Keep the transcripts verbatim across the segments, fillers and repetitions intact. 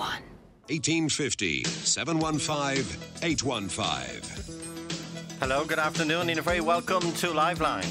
one. eighteen fifty, seven one five, eight one five. Hello, good afternoon, and a very welcome to Liveline.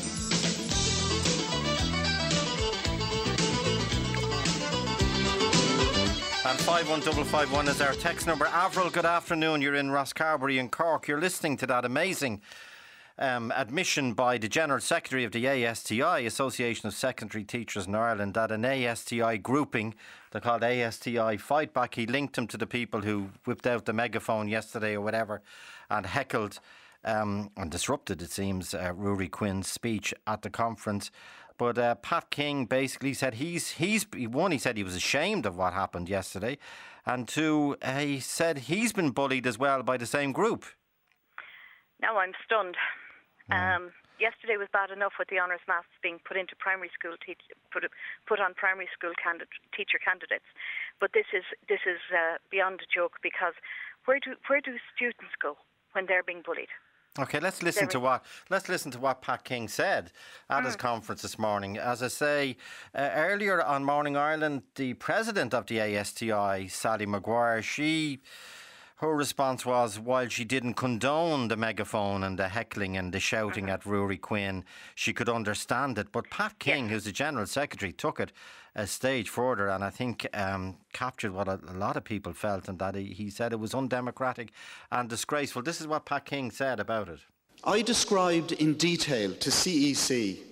And five one five five one is our text number. Avril, good afternoon. You're in Rosscarbery in Cork. You're listening to that amazing um, admission by the General Secretary of the A S T I, Association of Secondary Teachers in Ireland, that an A S T I grouping, they're called A S T I Fight Back, he linked them to the people who whipped out the megaphone yesterday or whatever and heckled um, and disrupted, it seems, uh, Ruairi Quinn's speech at the conference. But uh, Pat King basically said he's, he's, one, he said he was ashamed of what happened yesterday, and two, uh, he said he's been bullied as well by the same group. Now I'm stunned. Mm. Um, yesterday was bad enough with the honours maths being put into primary school, teach, put put on primary school candid- teacher candidates, but this is this is uh, beyond a joke, because where do where do students go when they're being bullied? Okay, let's listen to what let's listen to what Pat King said at mm. his conference this morning. As I say, uh, earlier on Morning Ireland, the president of the A S T I, Sally Maguire, she her response was, while she didn't condone the megaphone and the heckling and the shouting mm-hmm. at Ruairi Quinn, she could understand it. But Pat King, yes. who's the General Secretary, took it a stage further, and I think um, captured what a, a lot of people felt, and that he, he said it was undemocratic and disgraceful. This is what Pat King said about it. I described in detail to C E C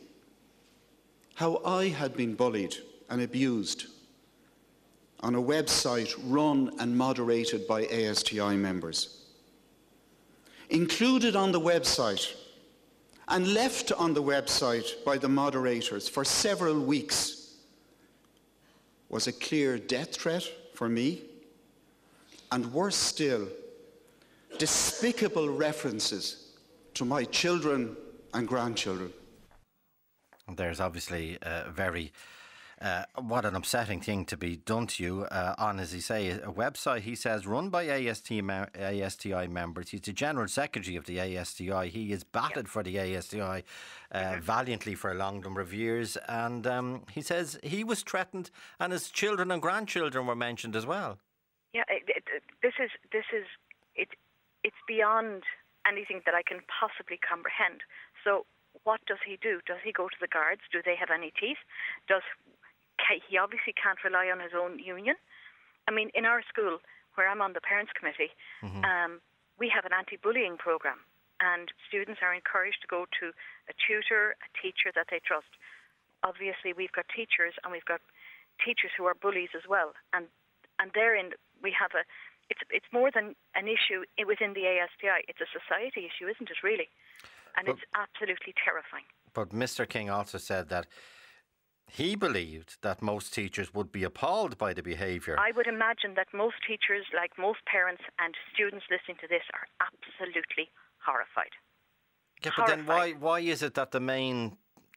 how I had been bullied and abused on a website run and moderated by A S T I members. Included on the website and left on the website by the moderators for several weeks was a clear death threat for me, and worse still, despicable references to my children and grandchildren. There's obviously a very Uh, what an upsetting thing to be done to you uh, on, as he say, a website, he says, run by A S T I members. He's the General Secretary of the A S T I. He has batted yep. for the A S T I uh, mm-hmm. valiantly for a long number of years. And um, he says he was threatened and his children and grandchildren were mentioned as well. Yeah, it, it, this is, this is it, it's beyond anything that I can possibly comprehend. So what does he do? Does he go to the guards? Do they have any teeth? Does He obviously can't rely on his own union. I mean, in our school, where I'm on the parents' committee, mm-hmm. um, we have an anti-bullying programme, and students are encouraged to go to a tutor, a teacher that they trust. Obviously, we've got teachers, and we've got teachers who are bullies as well, and and therein we have a. It's it's more than an issue within the A S T I. It's a society issue, isn't it? Really, and but, it's absolutely terrifying. But Mister King also said that he believed that most teachers would be appalled by the behaviour. I would imagine that most teachers, like most parents and students listening to this, are absolutely horrified. Yeah, but horrified. Then why why is it that the main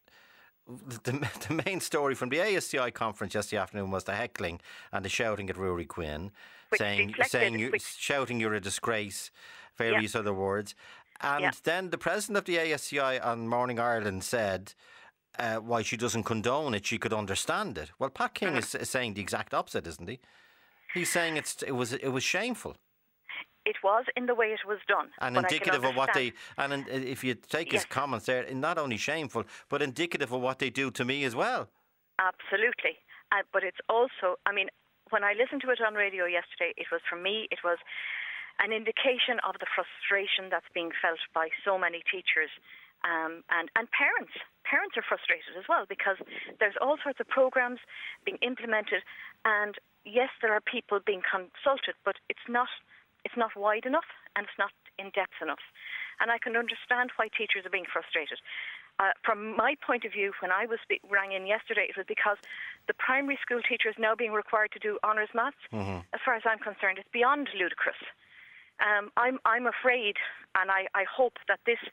the, the main story from the A S T I conference yesterday afternoon was the heckling and the shouting at Ruairi Quinn, which saying saying you, which, shouting you're a disgrace, various yeah. other words, and yeah. then the president of the A S T I on Morning Ireland said, Uh, why she doesn't condone it, she could understand it. Well, Pat King is, is saying the exact opposite, isn't he? He's saying it's it was it was shameful. It was in the way it was done, and indicative of what they. And in, if you take yes. his comments there, not only shameful, but indicative of what they do to me as well. Absolutely, uh, but it's also. I mean, when I listened to it on radio yesterday, it was for me. It was an indication of the frustration that's being felt by so many teachers. Um, and, and parents. Parents are frustrated as well, because there's all sorts of programmes being implemented, and yes, there are people being consulted, but it's not it's not wide enough and it's not in depth enough. And I can understand why teachers are being frustrated. Uh, from my point of view, when I was be- rang in yesterday, it was because the primary school teacher is now being required to do honours maths. Mm-hmm. As far as I'm concerned, it's beyond ludicrous. Um, I'm I'm afraid, and I, I hope that this.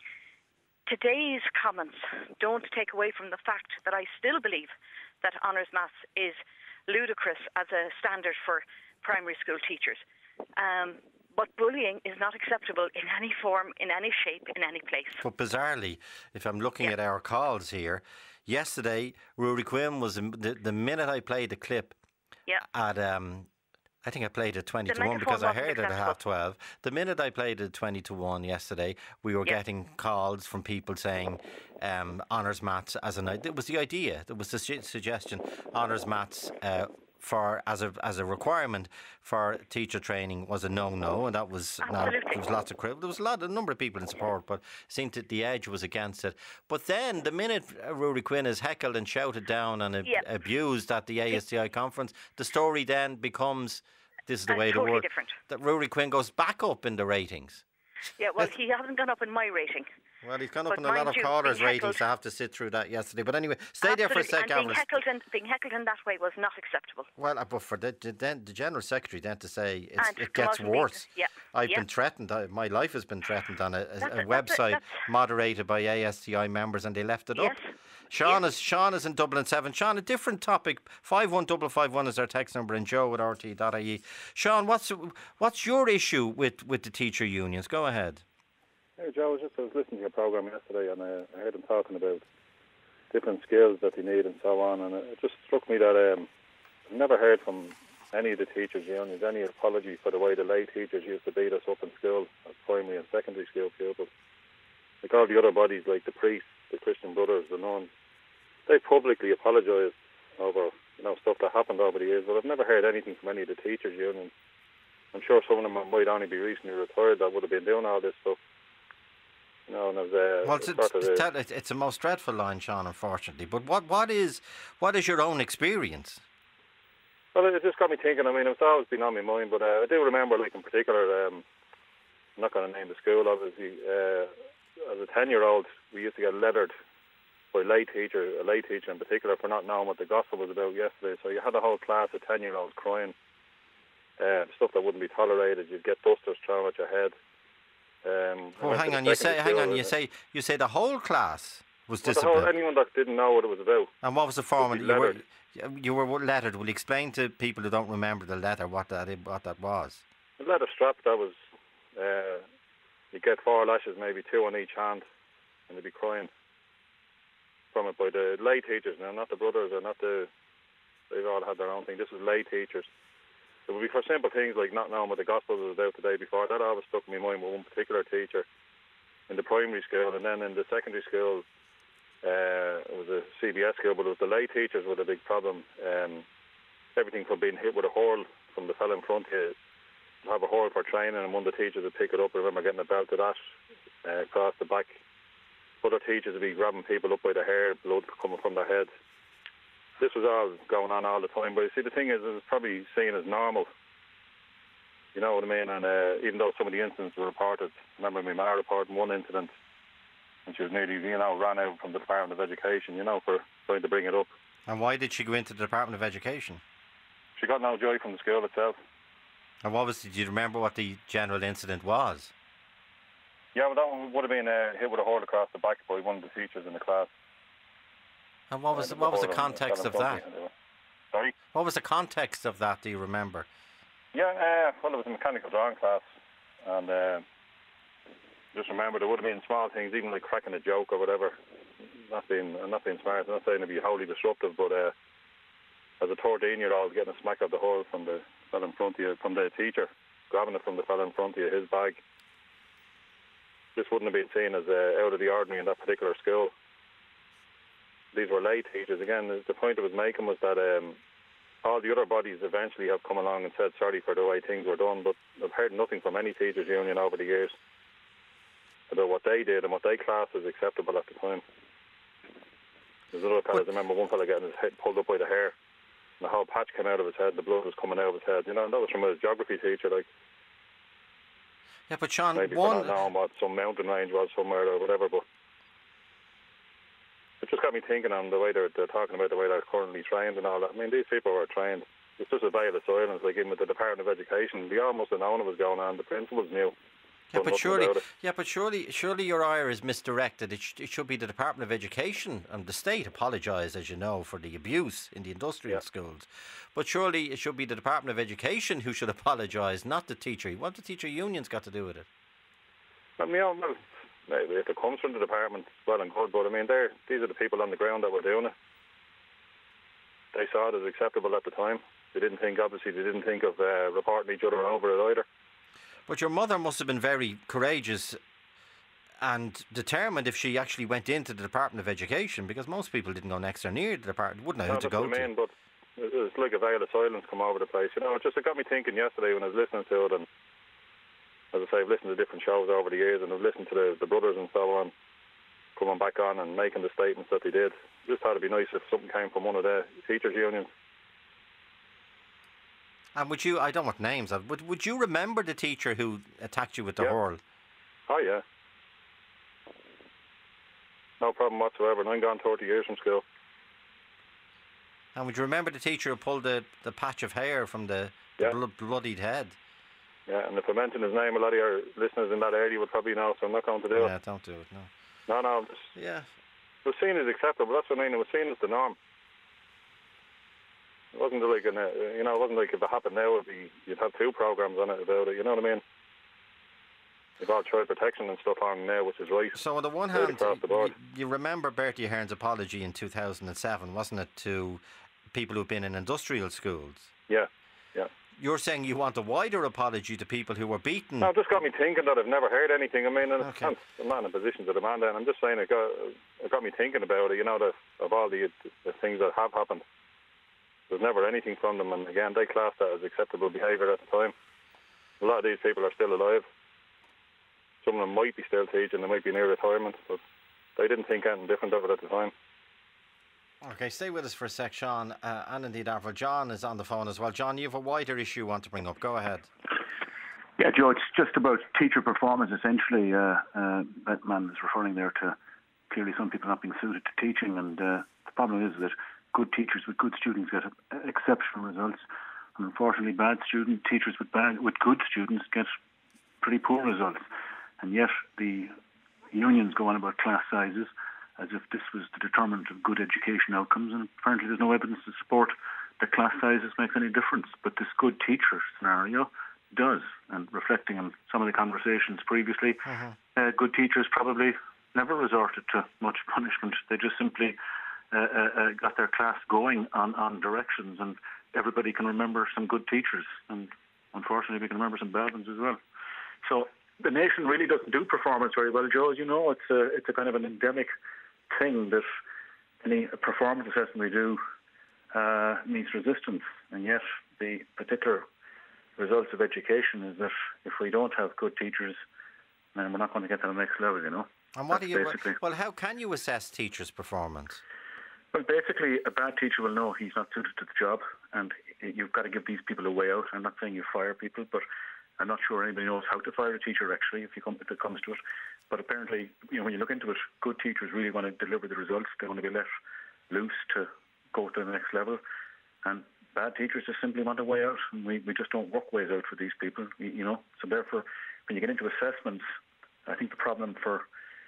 Today's comments don't take away from the fact that I still believe that honours maths is ludicrous as a standard for primary school teachers. Um, but bullying is not acceptable in any form, in any shape, in any place. But bizarrely, if I'm looking yeah. at our calls here, yesterday, Ruairi Quinn was, the, the minute I played the clip yeah. at um, I think I played it twenty The to one megaphone because I wasn't heard it at successful. half twelve. The minute I played it twenty to one yesterday, we were Yeah. getting calls from people saying um, honours maths as an it was the idea. There was the su- suggestion honours maths uh, for as a as a requirement for teacher training was a no no, and that was now Absolutely. there was lots of cri- there was a lot a number of people in support, but it seemed that the edge was against it. But then the minute uh, Rory Quinn is heckled and shouted down and ab- Yeah. abused at the A S T I conference, the story then becomes. This is the And way the totally world. different. That Rory Quinn goes back up in the ratings. Yeah, well, he hasn't gone up in my rating. Well, he's gone up But in a lot mind of you, callers' being ratings. heckled- I have to sit through that yesterday. But anyway, stay there for a Absolutely. sec, And being Avril. heckled, in, being heckled in that way was not acceptable. Well, uh, but for the, the, then the General Secretary then to say it's, And it gets promotion worse. meetings, yeah, I've yeah. been threatened. I, my life has been threatened on a, a, That's a it, that's it, website that's- moderated by A S T I members, and they left it Yes. up. Sean Yes. is Sean is in Dublin seven. Sean, a different topic. Five one double five one is our text number, and Joe at R T dot I E. Sean, what's what's your issue with, with the teacher unions? Go ahead. Hey Joe, I was just I was listening to your programme yesterday, and uh, I heard them talking about different skills that they need and so on, and it just struck me that um, I've never heard from any of the teachers unions any apology for the way the lay teachers used to beat us up in school, as primary and secondary school pupils. Like all the other bodies, like the priests, the Christian Brothers, the nuns, they publicly apologised over you know stuff that happened over the years, but I've never heard anything from any of the teachers unions. I'm sure some of them might only be recently retired that would have been doing all this stuff. You know, and it was, uh, Well, it's, it was sort it's, of the- it's, it's a most dreadful line, Sean, unfortunately. But what, what is what is your own experience? Well, it just got me thinking. I mean, it's always been on my mind, but uh, I do remember, like in particular, um, I'm not going to name the school, obviously. Uh, as a ten-year-old, we used to get lettered by a lay teacher, a lay teacher in particular, for not knowing what the gospel was about yesterday. So you had a whole class of ten-year-olds crying, uh, stuff that wouldn't be tolerated. You'd get dusters thrown at your head. Um, I Oh, went hang to on. the You say, secondary hang school, on. You uh, say, you say the whole class was well, the whole, disciplined. anyone that didn't know what it was about. And what was the format? be You were, lettered. you were lettered. Will you explain to people who don't remember the letter what that what that was? A leather strap that was, uh, you get four lashes, maybe two on each hand, and they'd be crying from it by the lay teachers now, not the brothers or not the, they've all had their own thing. This was lay teachers. It would be for simple things like not knowing what the gospel was about the day before. That always stuck in my mind with one particular teacher in the primary school, and then in the secondary school, uh, it was a C B S school, but it was the lay teachers with a big problem. Um, everything from being hit with a hurl from the fella in front of you, have a hurl for training, and one of the teachers would pick it up. I remember getting a belt of that uh, across the back. Other teachers would be grabbing people up by the hair, blood coming from their head. This was all going on all the time, but you see, the thing is, it was probably seen as normal. You know what I mean? And uh, even though some of the incidents were reported, I remember my ma reporting one incident, and she was nearly, you know, ran out from the Department of Education, you know, for trying to bring it up. And why did she go into the Department of Education? She got no joy from the school itself. And what was? Did you remember what the general incident was? Yeah, well, that one would have been uh, hit with a hurl across the back by one of the teachers in the class. And what was Uh, what was the hurl on- context on of the that? front, uh, Sorry? What was the context of that? Do you remember? Yeah, uh, well, it was a mechanical drawing class, and uh, just remember there would have been small things, even like cracking a joke or whatever. Not being, I'm not being smart. I'm not saying to be wholly disruptive, but uh, as a thirteen-year-old getting a smack of the hurl from the fella in front of you, from the teacher, grabbing it from the fella in front of you, his bag. This wouldn't have been seen as uh, out of the ordinary in that particular school. These were lay teachers. Again, the, the point I was making was that um, all the other bodies eventually have come along and said sorry for the way things were done, but I've heard nothing from any teachers union over the years about what they did and what they classed as acceptable at the time. There's other fellas, I remember one fella getting his head pulled up by the hair, and the whole patch came out of his head, the blood was coming out of his head. You know, and that was from a geography teacher, like, Yeah, but Sean, maybe for one. not knowing what some mountain range was somewhere or whatever, but it just got me thinking on the way they're, they're talking about the way they're currently trained and all that. I mean, these people were trained. It's just a veil of silence, like even with the Department of Education. They almost have known it was going on. The principals knew. Yeah, done but nothing surely, about it. yeah, but surely, surely your ire is misdirected. It, sh- it should be the Department of Education and the state apologise, as you know, for the abuse in the industrial Yeah. schools. But surely it should be the Department of Education who should apologise, not the teacher. What the teacher unions got to do with it? I mean, well, maybe if it comes from the department, well and good, but I mean, they're, these are the people on the ground that were doing it. they saw it as acceptable at the time. They didn't think, obviously, they didn't think of uh, reporting each other over it either. But your mother must have been very courageous and determined if she actually went into the Department of Education, because most people didn't go next or near the department, wouldn't know No, who to that's go what I to. mean, but it was like a veil of silence come over the place. You know, it just it got me thinking yesterday when I was listening to it, and as I say, I've listened to different shows over the years, and I've listened to the, the brothers and so on coming back on and making the statements that they did. Just thought it'd be nice if something came from one of the teachers' unions. And would you, I don't want names, of, would, would you remember the teacher who attacked you with the Yeah. hurl? Oh, yeah. No problem whatsoever, and I'm gone thirty years from school. And would you remember the teacher who pulled the, the patch of hair from the, the Yeah. blo- bloodied head? Yeah, and if I mention his name, a lot of your listeners in that area would probably know, so I'm not going to do Yeah, it. don't do it, no. No, no, just, Yeah. it was seen as acceptable. That's what I mean. It was seen as the norm. It wasn't like, an, uh, you know, it wasn't like if it happened now, it'd be, you'd have two programs on it about it. You know what I mean? You've got child protection and stuff on now, which is right. So on the one Right hand, across the you, board. you remember Bertie Ahern's apology in two thousand seven, wasn't it, to people who've been in industrial schools? Yeah, yeah. You're saying you want a wider apology to people who were beaten? No, it just got me thinking that I've never heard anything. I mean, and Okay. it's, I'm not in a position to demand that. I'm just saying it got, it got me thinking about it, you know, the, of all the, the things that have happened. There's never anything from them, and again, they classed that as acceptable behaviour at the time. A lot of these people are still alive. Some of them might be still teaching, they might be near retirement, but they didn't think anything different of it at the time. Okay, stay with us for a sec, Sean, uh, and indeed Avril. John is on the phone as well. John, you have a wider issue you want to bring up. Go ahead. Yeah, Joe, it's just about teacher performance, essentially. Uh, uh, that man is referring there to clearly some people not being suited to teaching, and uh, the problem is that good teachers with good students get uh, exceptional results, and unfortunately bad student teachers with bad with good students get pretty poor results. And yet the unions go on about class sizes as if this was the determinant of good education outcomes, and apparently there's no evidence to support that class sizes makes any difference. But this good teacher scenario does, and reflecting on some of the conversations previously, Uh-huh. uh, good teachers probably never resorted to much punishment. They just simply uh, uh, uh, got their class going on, on directions, and everybody can remember some good teachers, and unfortunately we can remember some bad ones as well. So the nation really doesn't do performance very well, Joe. As you know, it's a, it's a kind of an endemic thing that any performance assessment we do uh, meets resistance, and yet the particular results of education is that if we don't have good teachers, then we're not going to get to the next level, you know. And what That's do you? basically- Well, how can you assess teachers' performance? Well, basically, a bad teacher will know he's not suited to the job, and you've got to give these people a way out. I'm not saying you fire people, but I'm not sure anybody knows how to fire a teacher, actually, if, you come, if it comes to it. But apparently, you know, when you look into it, good teachers really want to deliver the results. They want to be let loose to go to the next level. And bad teachers just simply want a way out, and we, we just don't work ways out for these people, you, you know. So therefore, when you get into assessments, I think the problem for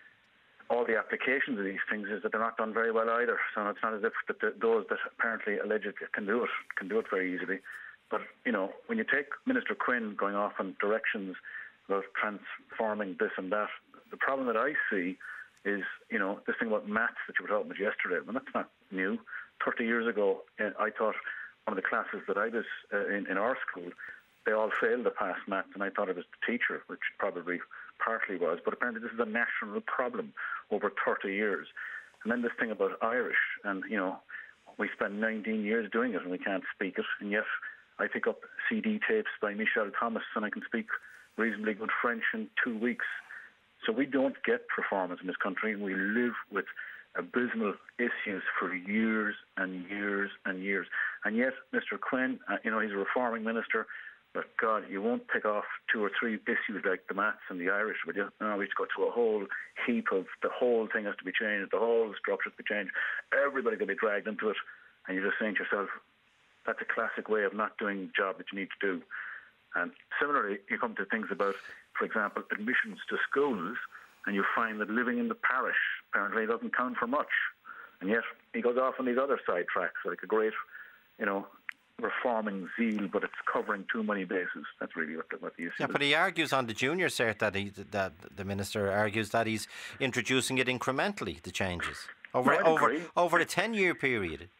all the applications of these things is that they're not done very well either. So it's not as if that the, those that apparently allegedly can do it can do it very easily. But, you know, when you take Minister Quinn going off on directions about transforming this and that, the problem that I see is, you know, this thing about maths that you were talking about yesterday. Well, that's not new. thirty years ago, uh, I thought one of the classes that I was uh, in, in our school, they all failed to pass maths, and I thought it was the teacher, which probably partly was. But apparently this is a national problem over thirty years. And then this thing about Irish, and, you know, we spent nineteen years doing it and we can't speak it, and yet I pick up C D tapes by Michel Thomas and I can speak reasonably good French in two weeks. So we don't get performance in this country, and we live with abysmal issues for years and years and years. And yet, Mister Quinn, uh, you know, he's a reforming minister, but God, you won't pick off two or three issues like the maths and the Irish, would you? No, we just go to a whole heap of the whole thing has to be changed, the whole structure has to be changed, everybody can be dragged into it, and you're just saying to yourself, that's a classic way of not doing the job that you need to do. And similarly, you come to things about, for example, admissions to schools, and you find that living in the parish apparently doesn't count for much. And yet he goes off on these other side tracks, like a great, you know, reforming zeal, but it's covering too many bases. That's really what the, what the issue Yeah, is. but he argues on the junior cert that he, that the minister argues that he's introducing it incrementally, the changes over No, I'd over agree. over a ten-year period. Yeah,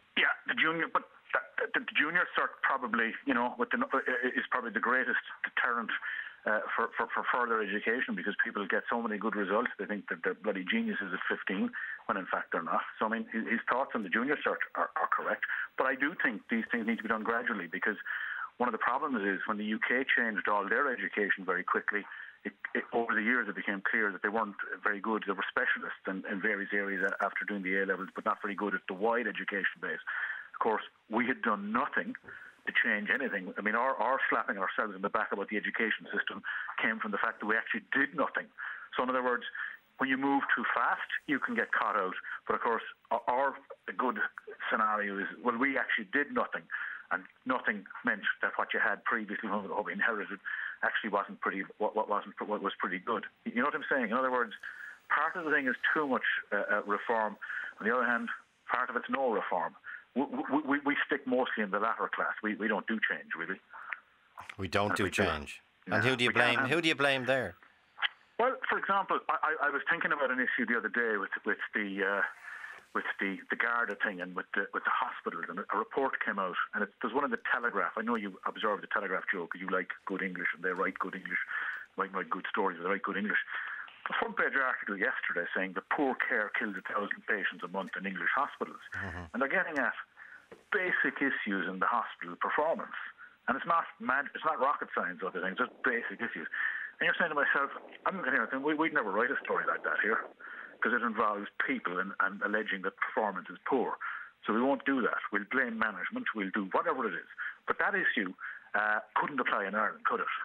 the junior, but the, the, the junior cert probably, you know, with the, is probably the greatest deterrent uh, for, for, for further education, because people get so many good results. They think that they're bloody geniuses at fifteen, when in fact they're not. So, I mean, his, his thoughts on the junior cert are, are correct. But I do think these things need to be done gradually, because one of the problems is when the U K changed all their education very quickly, It, it, over the years it became clear that they weren't very good. They were specialists in, in various areas after doing the A levels, but not very good at the wide education base. Of course, we had done nothing to change anything. I mean, our, our slapping ourselves in the back about the education system came from the fact that we actually did nothing. So in other words, when you move too fast, you can get caught out. But of course, our, our good scenario is, well, we actually did nothing. And nothing meant that what you had previously, what we inherited, actually wasn't pretty. What, what wasn't what was pretty good. You know what I'm saying? In other words, part of the thing is too much uh, uh, reform. On the other hand, part of it's no reform. We, we, we stick mostly in the latter class. We we don't do change, really. We don't and do we change. Do and yeah, who do you blame? Who do you blame there? Well, for example, I, I was thinking about an issue the other day with with the. Uh, with the, the Garda thing and with the with the hospitals, and a report came out, and it, there's one in the Telegraph. I know you observe the Telegraph, Joe, because you like good English, and they write good English, might write good stories, they write good English. A front page article yesterday saying that poor care kills a thousand patients a month in English hospitals, mm-hmm. and they're getting at basic issues in the hospital performance, and it's not mag- it's not rocket science or other things, just basic issues. And you're saying to myself, I'm looking here, we, we'd never write a story like that here, because it involves people and, and alleging that performance is poor. So we won't do that. We'll blame management. We'll do whatever it is. But that issue uh, couldn't apply in Ireland, could it?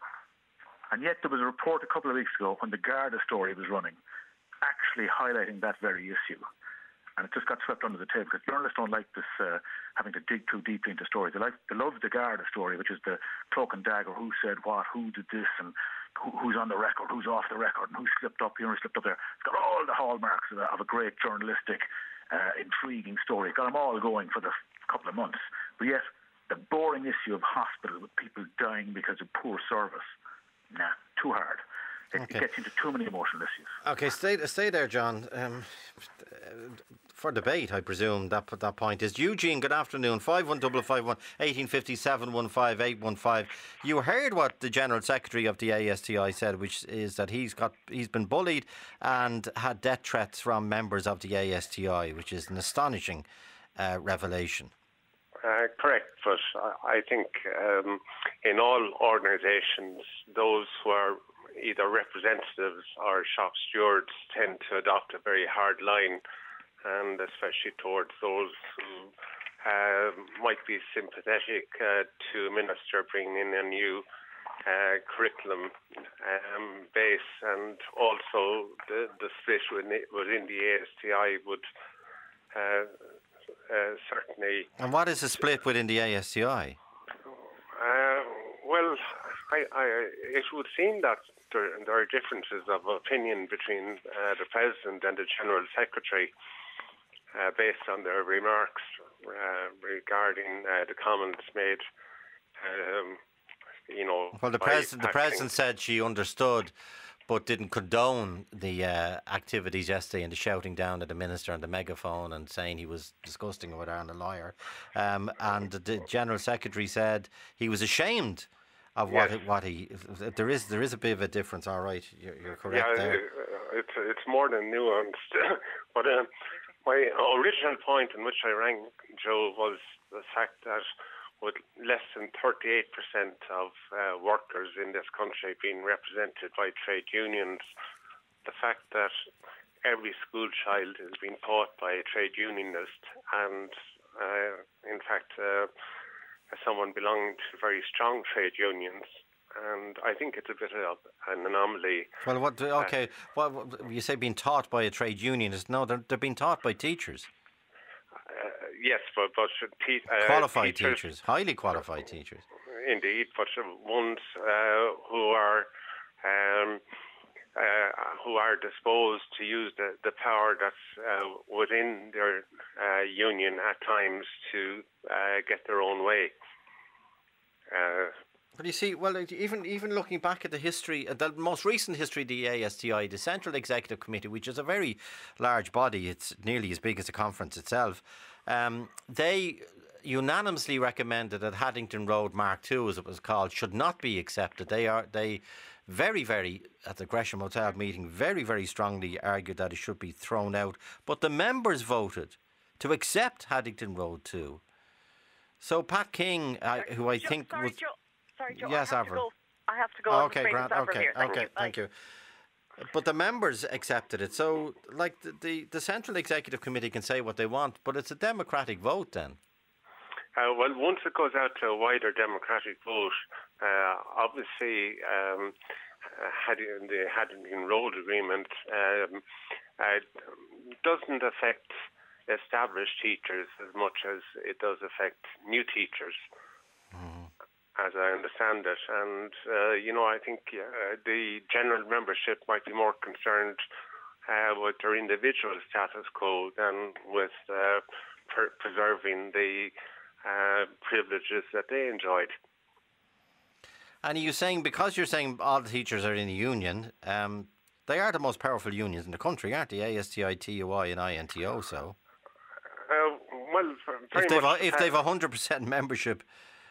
And yet there was a report a couple of weeks ago when the Garda story was running, actually highlighting that very issue. And it just got swept under the table, because journalists don't like this, uh, having to dig too deeply into stories. They, like, they love the Garda story, which is the cloak and dagger, who said what, who did this, and who's on the record, who's off the record, and who slipped up here and slipped up there. It's got all the hallmarks of a, of a great journalistic, uh, intriguing story. It's got them all going for the couple of months. But yet, the boring issue of hospital with people dying because of poor service, nah, too hard. It, okay. it gets into too many emotional issues. Okay, stay stay there, John. Um, for debate, I presume that that point is Eugene. Good afternoon. Five one double five one eighteen fifty seven one five eight one five. You heard what the General Secretary of the A S T I said, which is that he's got he's been bullied and had death threats from members of the A S T I, which is an astonishing uh, revelation. Uh, correct, but I think um, in all organisations, those who are either representatives or shop stewards tend to adopt a very hard line, and especially towards those who uh, might be sympathetic uh, to a minister bringing in a new uh, curriculum um, base, and also the, the split within, within the A S T I would uh, uh, certainly... And what is the split within the A S T I? Uh, well, I, I, it would seem that there, there are differences of opinion between uh, the President and the General Secretary uh, based on their remarks uh, regarding uh, the comments made, um, you know... Well, the, president, the President said she understood but didn't condone the uh, activities yesterday and the shouting down at the Minister on the megaphone and saying he was disgusting or whatever and a liar. Um, and the General Secretary said he was ashamed of what yes. he, what he there is there is a bit of a difference. All right, you're, you're correct yeah, there. It's it's more than nuanced. But uh, my original point in which I rang Joe was the fact that with less than thirty-eight percent of uh, workers in this country being represented by trade unions, the fact that every school child is being taught by a trade unionist, and uh, in fact. Uh, someone belonging to very strong trade unions, and I think it's a bit of an anomaly. Well, what? Okay, uh, well, you say being taught by a trade unionist? No, they're they're being taught by teachers. Uh, yes, but but te- uh, qualified teachers, teachers, highly qualified teachers. Indeed, but ones uh, who are. Um, Uh, who are disposed to use the, the power that's uh, within their uh, union at times to uh, get their own way. Uh, But you see, well, even even looking back at the history, the most recent history of the A S T I, the Central Executive Committee, which is a very large body, it's nearly as big as the conference itself, um, they unanimously recommended that Haddington Road Mark two, as it was called, should not be accepted. They are they very, very, at the Gresham Hotel meeting, very, very strongly argued that it should be thrown out. But the members voted to accept Haddington Road two. So Pat King, uh, who I Joe, think sorry, was... Joe, sorry, Joe, yes, I have Avril. to go. I have to go. Oh, I'm okay, afraid Grant. it's Avril Okay, here. Thank okay, you. thank you. But the members accepted it. So, like, the, the, the Central Executive Committee can say what they want, but it's a democratic vote then. Uh, well, once it goes out to a wider democratic vote, uh, obviously, um, uh, Haddington, the Haddington Road Agreement um, uh, doesn't affect established teachers as much as it does affect new teachers, mm. as I understand it. And, uh, you know, I think uh, the general membership might be more concerned uh, with their individual status quo than with uh, per- preserving the uh, privileges that they enjoyed. And are you saying, because you're saying all the teachers are in a union, um, they are the most powerful unions in the country, aren't they? A S T I, T U I and I N T O, so... Uh, well, very if they've much, a, if they've a hundred percent membership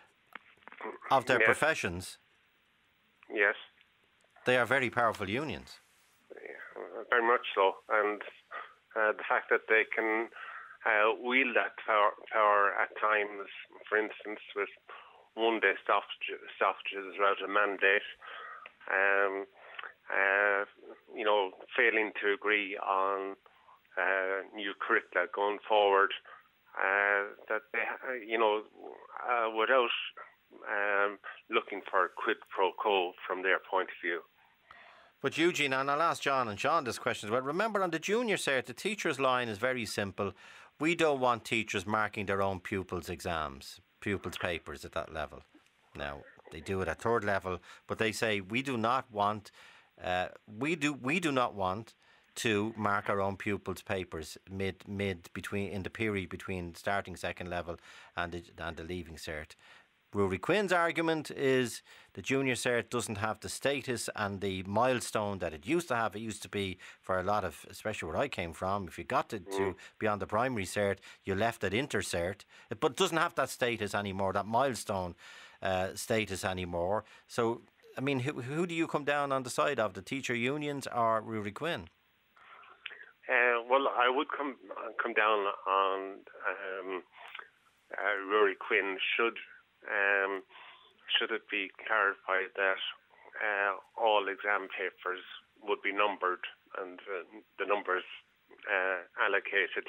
of their yes. professions, yes, they are very powerful unions. Yeah, very much so, and uh, the fact that they can uh, wield that power, power at times, for instance, with one-day stoppages, stoppages without a mandate, um, uh, you know, failing to agree on Uh, new curricula going forward, uh, that they, uh, you know, uh, without um, looking for a quid pro quo from their point of view. But Eugene, and I'll ask John and Sean this question as well. Remember, on the junior cert, the teacher's line is very simple. We don't want teachers marking their own pupils' exams, pupils' papers at that level. Now, they do it at third level, but they say we do not want, uh, we do we do not want. to mark our own pupils' papers mid mid between in the period between starting second level and the, and the leaving cert. Rory Quinn's argument is the junior cert doesn't have the status and the milestone that it used to have. It used to be for a lot of, especially where I came from, if you got to, to beyond the primary cert, you left at inter cert, but it doesn't have that status anymore, that milestone uh, status anymore. So, I mean, who, who do you come down on the side of, the teacher unions or Rory Quinn? Uh, well, I would come come down on um, uh, Rory Quinn. Should um, should it be clarified that uh, all exam papers would be numbered and uh, the numbers uh, allocated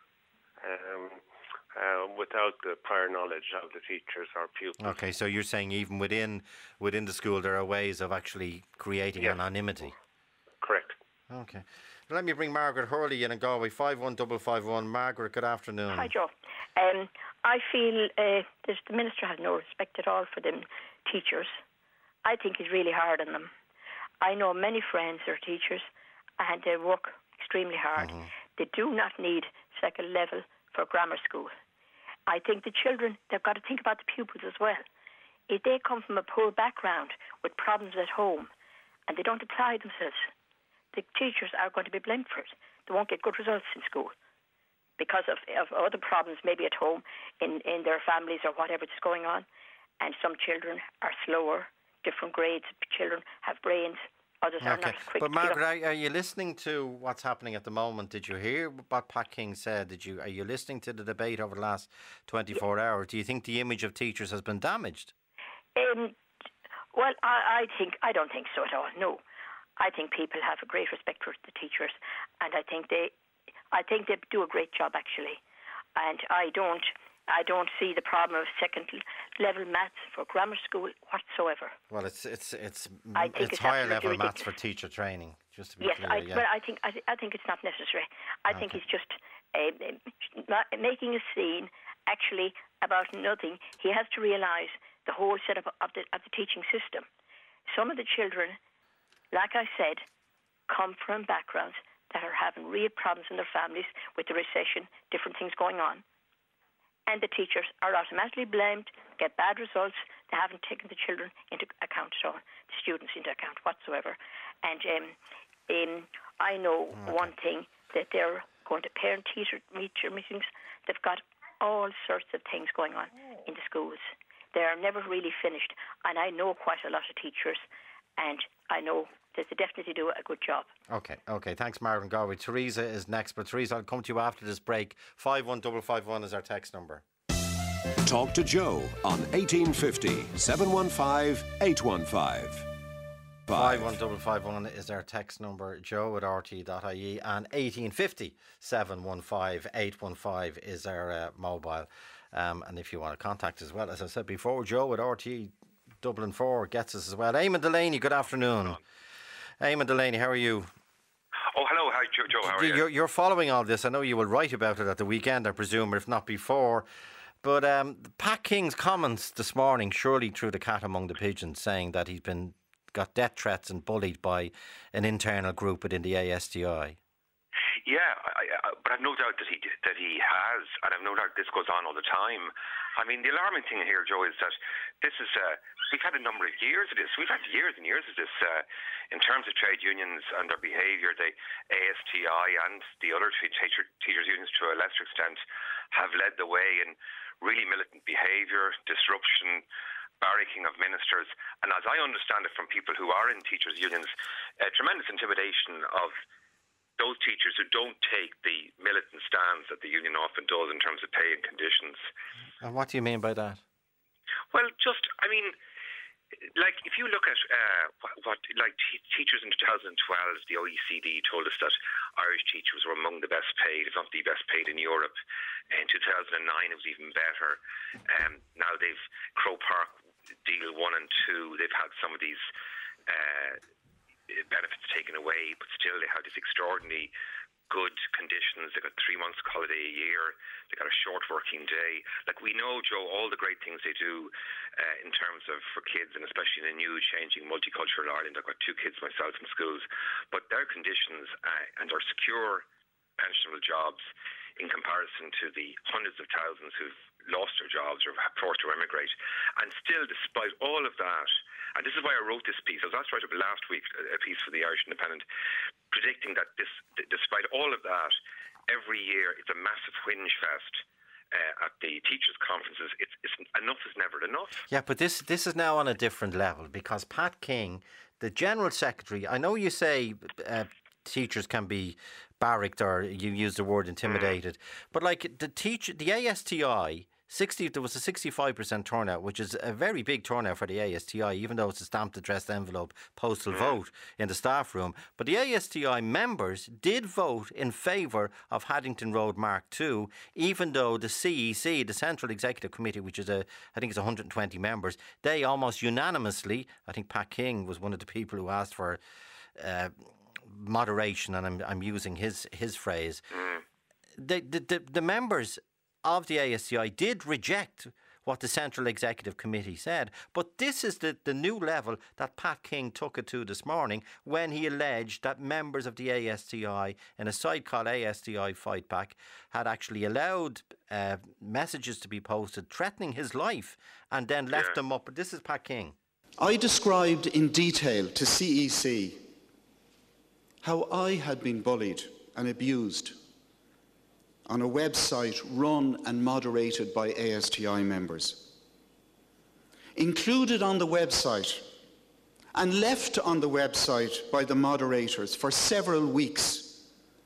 um, uh, without the prior knowledge of the teachers or pupils. Okay, so you're saying even within within the school there are ways of actually creating yes. anonymity. Correct. Okay. Let me bring Margaret Hurley in and Galway, five one five five one. Margaret, good afternoon. Hi, Joe. Um, I feel uh, this, the Minister has no respect at all for them teachers. I think he's really hard on them. I know many friends who are teachers and they work extremely hard. Mm-hmm. They do not need second level for grammar school. I think the children, they've got to think about the pupils as well. If they come from a poor background with problems at home and they don't apply themselves, the teachers are going to be blamed for it. They won't get good results in school because of, of other problems, maybe at home, in, in their families or whatever is going on. And some children are slower, different grades. Children have brains, others okay. are not quick. But Margaret, are, are you listening to what's happening at the moment? Did you hear what Pat King said? Did you? Are you listening to the debate over the last twenty-four hours? Do you think the image of teachers has been damaged? Um, well, I, I think I don't think so at all. No. I think people have a great respect for the teachers, and I think they, I think they do a great job actually, and I don't, I don't see the problem of second level maths for grammar school whatsoever. Well, it's it's it's I think it's, it's higher level ridiculous. maths for teacher training. Just to be yes, clear, I, yeah. but I think I, I think it's not necessary. I okay. think he's just uh, making a scene actually about nothing. He has to realise the whole setup of the of the teaching system. Some of the children, like I said, come from backgrounds that are having real problems in their families with the recession, different things going on. And the teachers are automatically blamed, get bad results, They haven't taken the children into account at all, the students into account whatsoever. And um, um, I know okay. one thing, that they're going to parent-teacher teacher meetings. They've got all sorts of things going on in the schools. They're never really finished. And I know quite a lot of teachers, and I know that they definitely do a good job. Okay, okay. Thanks, Marvin Galway. Teresa is next, but Teresa, I'll come to you after this break. five one five five one is our text number. Talk to Joe on eighteen fifty, seven one five, eight one five. five one five five one is our text number, joe at r t dot i e, and eighteen fifty, seven one five, eight one five is our uh, mobile. Um, and if you want to contact us as well, as I said before, Joe at R T Dublin four gets us as well. Eamon Delaney, good afternoon. Eamon Delaney, how are you? Oh, hello. Hi, Joe. Joe how are you? You're, you're following all this. I know you will write about it at the weekend, I presume, if not before. But um, Pat King's comments this morning surely threw the cat among the pigeons, saying that he's been got death threats and bullied by an internal group within the A S T I. Yeah, I, I, but I've no doubt that he that he has, and I've no doubt this goes on all the time. I mean, the alarming thing here, Joe, is that this is uh, we've had a number of years of this. We've had years and years of this uh, in terms of trade unions and their behaviour. The A S T I and the other teacher, teachers unions, to a lesser extent, have led the way in really militant behaviour, disruption, barracking of ministers, and as I understand it from people who are in teachers' unions, uh, tremendous intimidation of those teachers who don't take the militant stands that the union often does in terms of pay and conditions. And what do you mean by that? Well, just, I mean, like, if you look at uh, what, what, like, t- teachers in two thousand twelve, the O E C D told us that Irish teachers were among the best paid, if not the best paid in Europe. In two thousand nine, it was even better. Um, now they've, Croke Park Deal one and two, they've had some of these uh, benefits taken away, but still they have this extraordinary good conditions. They got three months holiday a year. They got a short working day. Like, we know, Joe, all the great things they do uh, in terms of for kids, and especially in a new changing multicultural Ireland. I've got two kids myself in schools, but their conditions uh, and their secure pensionable jobs in comparison to the hundreds of thousands who've lost their jobs or have forced to emigrate. And still, despite all of that, and this is why I wrote this piece. I was asked to write up last week a piece for the Irish Independent, predicting that this, despite all of that, every year it's a massive whinge fest uh, at the teachers' conferences. It's, it's enough is never enough. Yeah, but this this is now on a different level, because Pat King, the General Secretary, I know you say uh, teachers can be barracked, or you use the word intimidated, mm. but like the teacher, the A S T I. sixty there was a sixty-five percent turnout, which is a very big turnout for the A S T I, even though it's a stamped addressed envelope postal yeah. vote in the staff room. But the A S T I members did vote in favour of Haddington Road Mark two, even though the C E C, the Central Executive Committee, which is a I think it's one hundred twenty members, they almost unanimously, I think Pat King was one of the people who asked for uh, moderation, and I'm I'm using his his phrase. Mm. The, the the the members of the A S T I did reject what the Central Executive Committee said. But this is the, the new level that Pat King took it to this morning, when he alleged that members of the A S T I, in a site called A S T I Fight Back, had actually allowed uh, messages to be posted threatening his life, and then left yeah. them up. This is Pat King. I described in detail to C E C how I had been bullied and abused on a website run and moderated by A S T I members. Included on the website and left on the website by the moderators for several weeks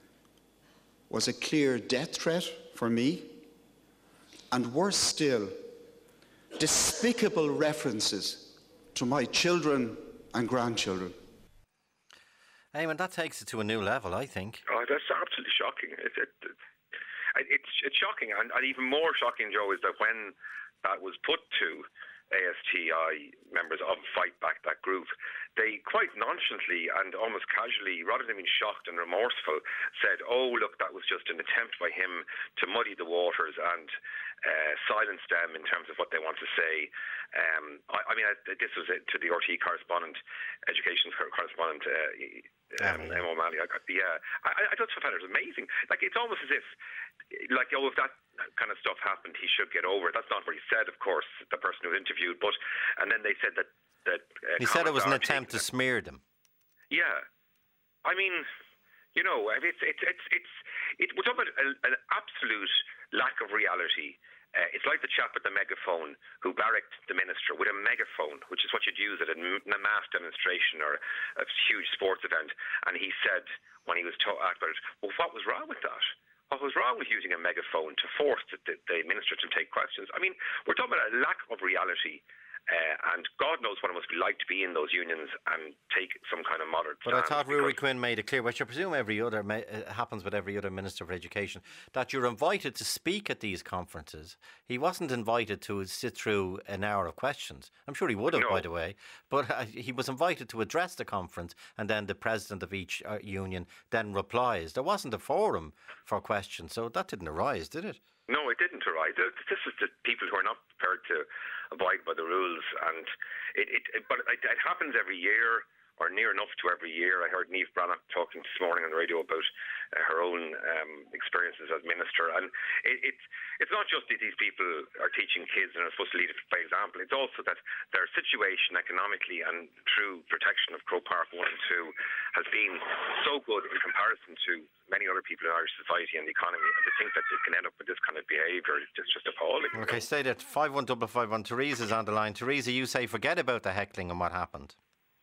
was a clear death threat for me, and worse still, despicable references to my children and grandchildren. Eamon, that takes it to a new level, I think. Oh, that's absolutely shocking. It, it, it, it's it's shocking, and, and even more shocking, Joe, is that when that was put to A S T I members of Fight Back, that group, they quite nonchalantly and almost casually, rather than being shocked and remorseful, said, oh, look, that was just an attempt by him to muddy the waters and uh, silence them in terms of what they want to say. Um, I, I mean, I, this was to the R T E correspondent, education correspondent, uh, um, Emma O'Malley. I, yeah, I, I just found it was amazing. Like, it's almost as if, like, oh, if that kind of stuff happened, he should get over it. That's not what he said, of course, the person who was interviewed. But and then they said that that uh, he said it was an attempt to smear them. Yeah, I mean, you know, it's it's it's it's it, we're talking about an absolute lack of reality. Uh, it's like the chap at the megaphone who barracked the minister with a megaphone, which is what you'd use at a, a mass demonstration or a huge sports event. And he said when he was talking about it, well, what was wrong with that? What was wrong with using a megaphone to force the, the, the minister to take questions? I mean, we're talking about a lack of reality. Uh, and God knows what it must be like to be in those unions and take some kind of moderate stand. But I thought Rory Quinn made it clear, which I presume every other uh, happens with every other Minister for Education, that you're invited to speak at these conferences. He wasn't invited to sit through an hour of questions. I'm sure he would have, no. by the way. But uh, he was invited to address the conference, and then the president of each uh, union then replies. There wasn't a forum for questions, so that didn't arise, did it? No, it didn't arise. This is the people who are not prepared to abide by the rules, and it, it, it but it, it happens every year, or near enough to every year. I heard Niamh Bhránach talking this morning on the radio about uh, her own um, experiences as minister, and it, it, it's not just that these people are teaching kids and are supposed to lead by example. It's also that their situation economically and through protection of Croke Park one and two has been so good in comparison to many other people in Irish society and the economy, and to think that they can end up with this kind of behaviour is just, just appalling. Okay, stay there. five one five five one. Teresa's on the line. Teresa, you say forget about the heckling and what happened.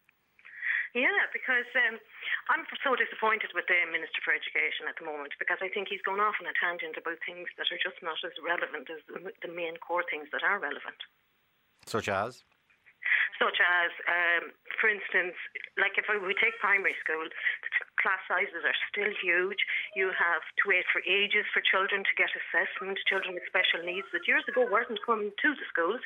Yeah, because um, I'm so disappointed with the Minister for Education at the moment, because I think he's gone off on a tangent about things that are just not as relevant as the, the main core things that are relevant. Such as? Such as, um, for instance, like if we take primary school, the class sizes are still huge. You have to wait for ages for children to get assessment, children with special needs that years ago weren't coming to the schools.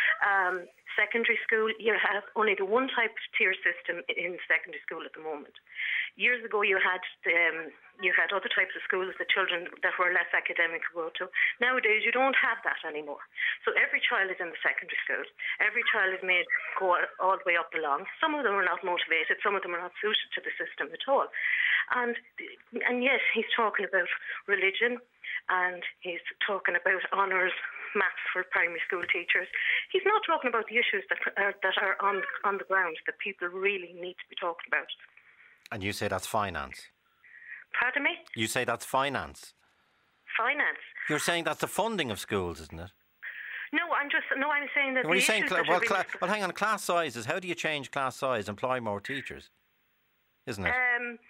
Um, secondary school, you have only the one type of tier system in secondary school at the moment. Years ago, you had um, you had other types of schools that children that were less academic go to. Nowadays, you don't have that anymore. So every child is in the secondary school. Every child is made go all the way up along. Some of them are not motivated. Some of them are not suited to the system at all. And and yes, he's talking about religion, and he's talking about honours, maths for primary school teachers. He's not talking about the issues that are, that are on on the ground that people really need to be talking about. And you say that's finance? Pardon me? You say that's finance? Finance. You're saying that's the funding of schools, isn't it? No, I'm just no. I'm saying that. What are you saying? Cl- well, cl- well, hang on. Class sizes. How do you change class size? Employ more teachers, isn't it? Um,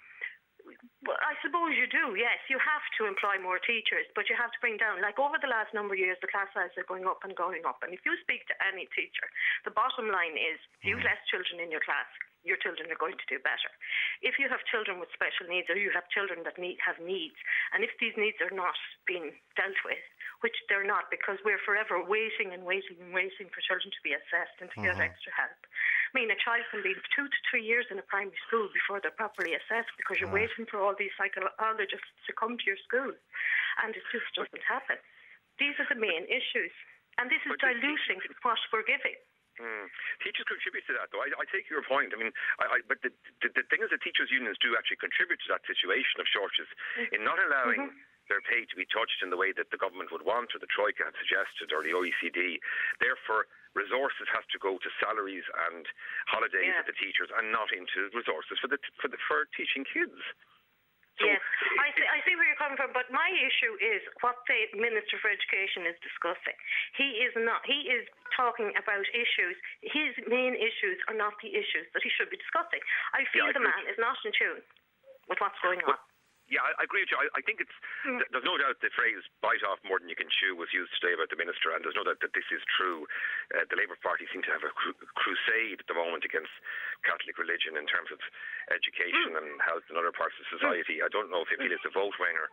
well, I suppose you do. Yes, you have to employ more teachers, but you have to bring down. Like over the last number of years, the class sizes are going up and going up. And if you speak to any teacher, the bottom line is: if you have less children in your class, your children are going to do better. If you have children with special needs, or you have children that need have needs, and if these needs are not being dealt with, which they're not, because we're forever waiting and waiting and waiting for children to be assessed and to get mm-hmm. extra help. I mean, a child can be two to three years in a primary school before they're properly assessed, because you're right. waiting for all these psychologists to come to your school, and it just doesn't happen. These are the main issues, and this is but diluting what we're giving. Mm. Teachers contribute to that, though. I, I take your point. I mean, I, I, but the, the, the thing is that teachers' unions do actually contribute to that situation of shortages mm-hmm. in not allowing mm-hmm. their pay to be touched in the way that the government would want, or the Troika had suggested, or the O E C D. Therefore, resources has to go to salaries and holidays yeah. of the teachers, and not into resources for the for the for teaching kids. So yes, I see, I see where you're coming from, but my issue is what the Minister for Education is discussing. He is not. He is talking about issues. His main issues are not the issues that he should be discussing. I feel yeah, I the man is not in tune with what's going on. But, yeah, I, I agree with you. I, I think it's. Mm. There's no doubt the phrase "bite off more than you can chew" was used today about the minister, and there's no doubt that this is true. Uh, the Labour Party seem to have a cru- crusade at the moment against Catholic religion in terms of education mm. and health in other parts of society. Mm. I don't know if they feel it's a vote winner.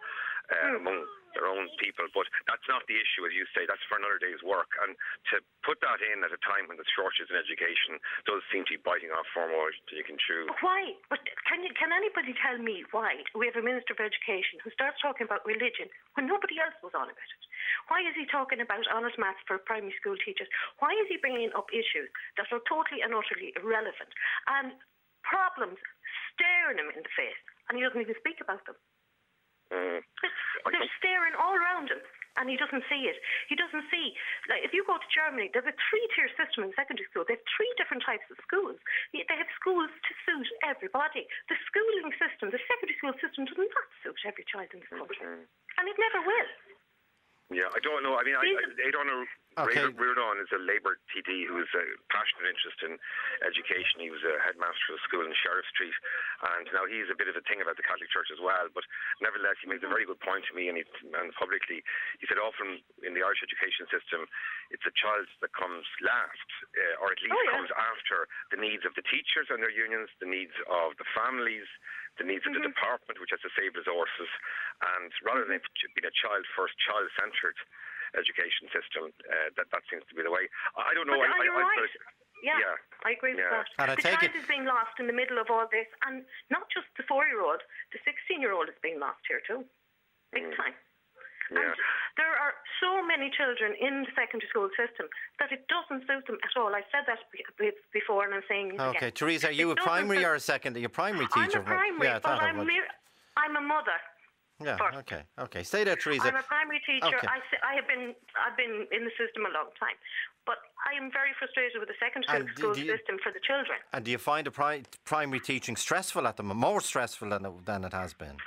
uh, among their own people. But that's not the issue, as you say. That's for another day's work. And to put that in at a time when there's shortages in education does seem to be biting off far more than you can chew. Why? But can you, can anybody tell me why we have a Minister of Education who starts talking about religion when nobody else was on about it? Why is he talking about honours maths for primary school teachers? Why is he bringing up issues that are totally and utterly irrelevant and problems staring him in the face, and he doesn't even speak about them? Mm. They're staring all around him, and he doesn't see it. He doesn't see, like, if you go to Germany, there's a three-tier system in secondary school. They have three different types of schools. They have schools to suit everybody. The schooling system, the secondary school system, does not suit every child in this country, mm. and it never will. Yeah, I don't know. I mean, I, I, I don't know. Okay. Reardon is a Labour T D who has a passionate interest in education. He was a headmaster of a school in Sheriff Street, and now he's a bit of a thing about the Catholic Church as well. But nevertheless, he made a very good point to me, and, he, and publicly, he said often in the Irish education system, it's a child that comes last, uh, or at least oh, yeah. comes after the needs of the teachers and their unions, the needs of the families, the needs mm-hmm. of the department, which has to save resources, and rather than it being a child-first, child-centred education system, uh, that that seems to be the way. I don't know. But I, you're I, right. I, yeah, yeah, I agree yeah. with that. And I the take child it... is being lost in the middle of all this, and not just the four-year-old, the sixteen-year-old is being lost here too, big mm. time. Yeah. And there are so many children in the secondary school system that it doesn't suit them at all. I've said that before, and I'm saying it Okay, again. Teresa, are you it a primary suit... or a secondary? You're a primary teacher. I'm a primary, yeah, but I'm, mere... I'm a mother. Yeah. First. Okay. Okay. Stay there, Teresa. I'm a primary teacher. Okay. I, I have been I've been in the system a long time, but I am very frustrated with the secondary And school you, system for the children. And do you find the pri primary teaching stressful at the moment, more stressful than it, than it has been?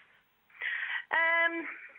Um.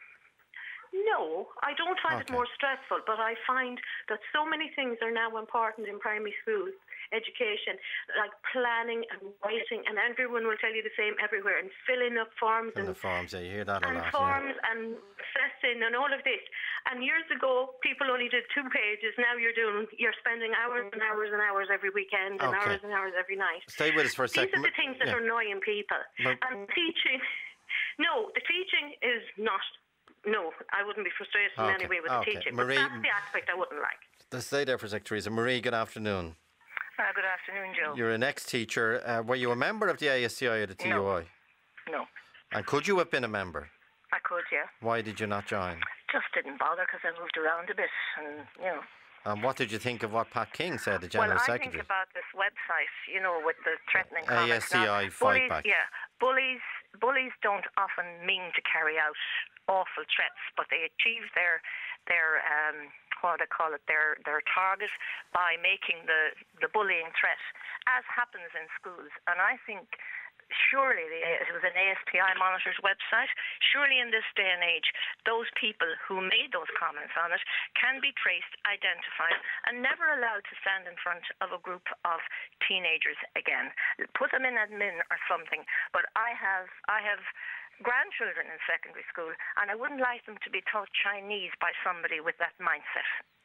No, I don't find okay. it more stressful, but I find that so many things are now important in primary schools education, like planning and writing, and everyone will tell you the same everywhere, and filling up forms and and the forms, yeah, you hear that a and lot. forms yeah. and assessing and all of this. And years ago, people only did two pages. Now you're doing, you're spending hours and hours and hours every weekend and okay. hours and hours every night. Stay with us for a These second. These are the things that yeah. are annoying people. But, and teaching, no, the teaching is not. No, I wouldn't be frustrated okay. in any way with okay. the teaching. Marie, but that's the aspect I wouldn't like. Let's stay there for a sec, Teresa. Marie, good afternoon. Uh, good afternoon, Joe. You're an ex-teacher. Uh, were you a member of the A S T I or the T U I? No. No. And could you have been a member? I could, yeah. Why did you not join? Just didn't bother because I moved around a bit, and you know. And what did you think of what Pat King said, the General well, Secretary? Well, I think about this website, you know, with the threatening A S T I comments. Now, Fight bullies, Back. Yeah, bullies, bullies don't often mean to carry out awful threats, but they achieve their their um, what do they call it, their their target by making the the bullying threat, as happens in schools. And I think surely the, it was an A S T I Monitor's website. Surely in this day and age, those people who made those comments on it can be traced, identified, and never allowed to stand in front of a group of teenagers again. Put them in admin or something. But I have I have grandchildren in secondary school, and I wouldn't like them to be taught Chinese by somebody with that mindset.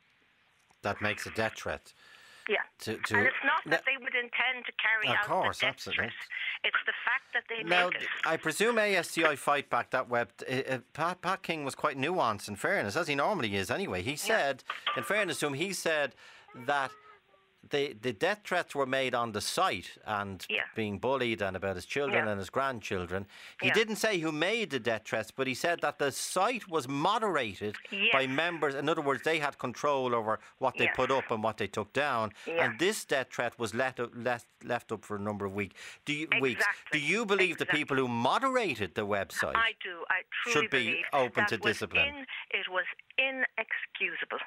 That makes a death threat. Yeah, to, to and it's not that they would intend to carry of out course, the death absolutely. threat. It's the fact that they now, make it. I presume A S T I Fight Back, that web, uh, uh, Pat, Pat King was quite nuanced, in fairness, as he normally is anyway. He said, yeah. in fairness to him, he said that the the death threats were made on the site and yeah. being bullied and about his children yeah. and his grandchildren. He yeah. didn't say who made the death threats, but he said that the site was moderated yes. by members. In other words, they had control over what they yes. put up and what they took down. Yeah. And this death threat was let, left, left up for a number of week. Do you, exactly. weeks. Do you believe exactly. the people who moderated the website I do. I truly should be believe open that to discipline? In, it was inexcusable.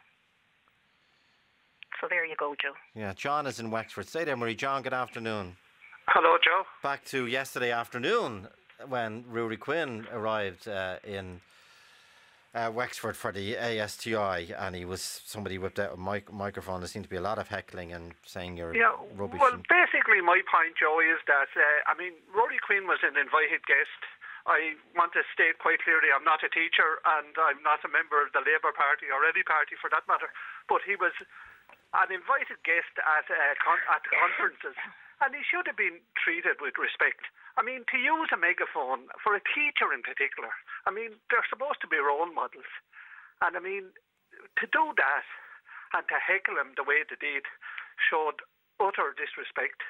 So there you go, Joe. Yeah, John is in Wexford. Stay there, Marie. John, good afternoon. Hello, Joe. Back to yesterday afternoon when Ruairi Quinn arrived uh, in uh, Wexford for the A S T I, and he was somebody whipped out a mic microphone. There seemed to be a lot of heckling and saying you're yeah, rubbish. Well, basically, my point, Joe, is that uh, I mean, Ruairi Quinn was an invited guest. I want to state quite clearly, I'm not a teacher, and I'm not a member of the Labour Party or any party for that matter. But he was an invited guest at uh, con- at conferences, and he should have been treated with respect. I mean, to use a megaphone, for a teacher in particular, I mean, they're supposed to be role models. And I mean, to do that and to heckle him the way they did showed utter disrespect.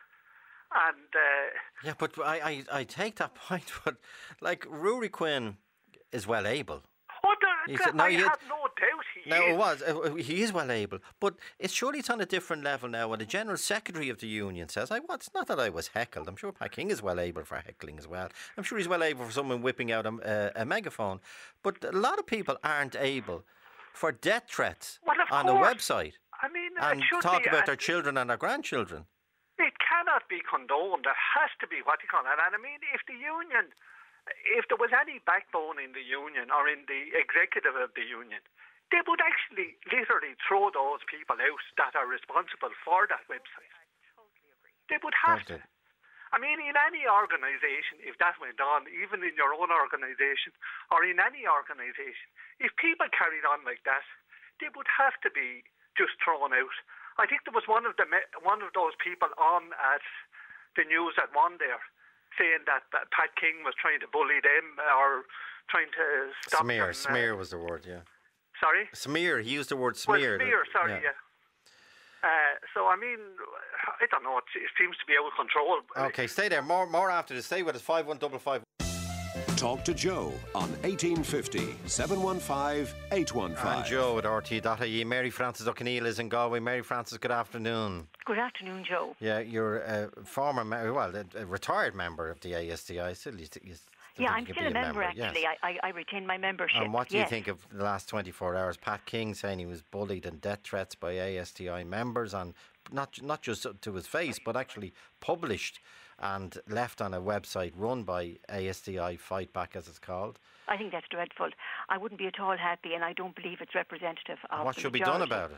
And uh, yeah, but I, I, I take that point, but like Rory Quinn is well able. Oh, there, there, no, I you, have no doubt he no, is. it was. Uh, he is well able, but it's surely it's on a different level now. When the General Secretary of the Union says, "I well, it's not that I was heckled." I'm sure Pat King is well able for heckling as well. I'm sure he's well able for someone whipping out a, a, a megaphone. But a lot of people aren't able for death threats well, on course. a website I mean, and it should talk be, about uh, their children and their grandchildren. It cannot be condoned. There has to be what you call it. And I mean, if the union, if there was any backbone in the union or in the executive of the union, they would actually literally throw those people out that are responsible for that website. They would have to. I mean, in any organisation, if that went on, even in your own organisation or in any organisation, if people carried on like that, they would have to be just thrown out. I think there was one of the one of those people on at the news at one there saying that, that Pat King was trying to bully them or trying to stop Smear, them. smear uh, was the word, yeah. Sorry? Smear, he used the word smear. Well, smear, sorry, yeah. yeah. Uh, so, I mean, I don't know, it, it seems to be out of control. Okay, stay there. More more after this. Stay with us, five one five five. Talk to Joe on eighteen fifty, seven one five, eight one five. And Joe at R T dot I E. Mary Frances O'Connell is in Galway. Mary Frances, good afternoon. Good afternoon, Joe. Yeah, you're a former, well, a retired member of the A S T I. Still, you, you still yeah, I'm you still a member, member. actually. Yes. I, I, I retain my membership. And what do yes. you think of the last twenty-four hours? Pat King saying he was bullied and death threats by A S T I members, and not not just to his face, but actually published and left on a website run by A S T I Fight Back, as it's called. I think that's dreadful. I wouldn't be at all happy, and I don't believe it's representative of What the should be majority. done about it?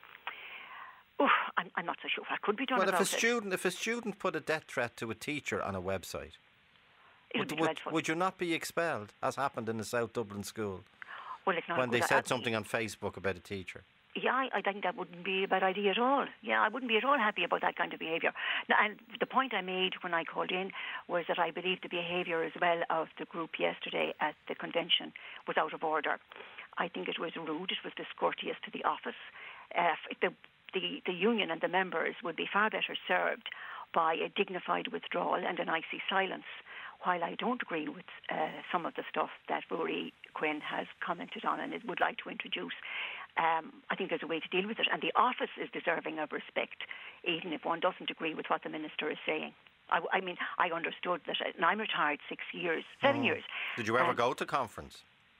Oof, I'm, I'm not so sure what could be done well, about if a it. student, if a student put a death threat to a teacher on a website, It would would, be would, dreadful. would you not be expelled, as happened in the South Dublin school, Well, it's not when a they good said idea. something on Facebook about a teacher? Yeah, I, I think that wouldn't be a bad idea at all. Yeah, I wouldn't be at all happy about that kind of behaviour. Now, and the point I made when I called in was that I believe the behaviour as well of the group yesterday at the convention was out of order. I think it was rude, it was discourteous to the office. Uh, the, the, the union and the members would be far better served by a dignified withdrawal and an icy silence. While I don't agree with uh, some of the stuff that Rory Quinn has commented on and would like to introduce, um, I think there's a way to deal with it. And the office is deserving of respect, even if one doesn't agree with what the minister is saying. I, I mean, I understood that, uh, and I'm retired six years, seven Mm. years. Did you ever Um, go to conference?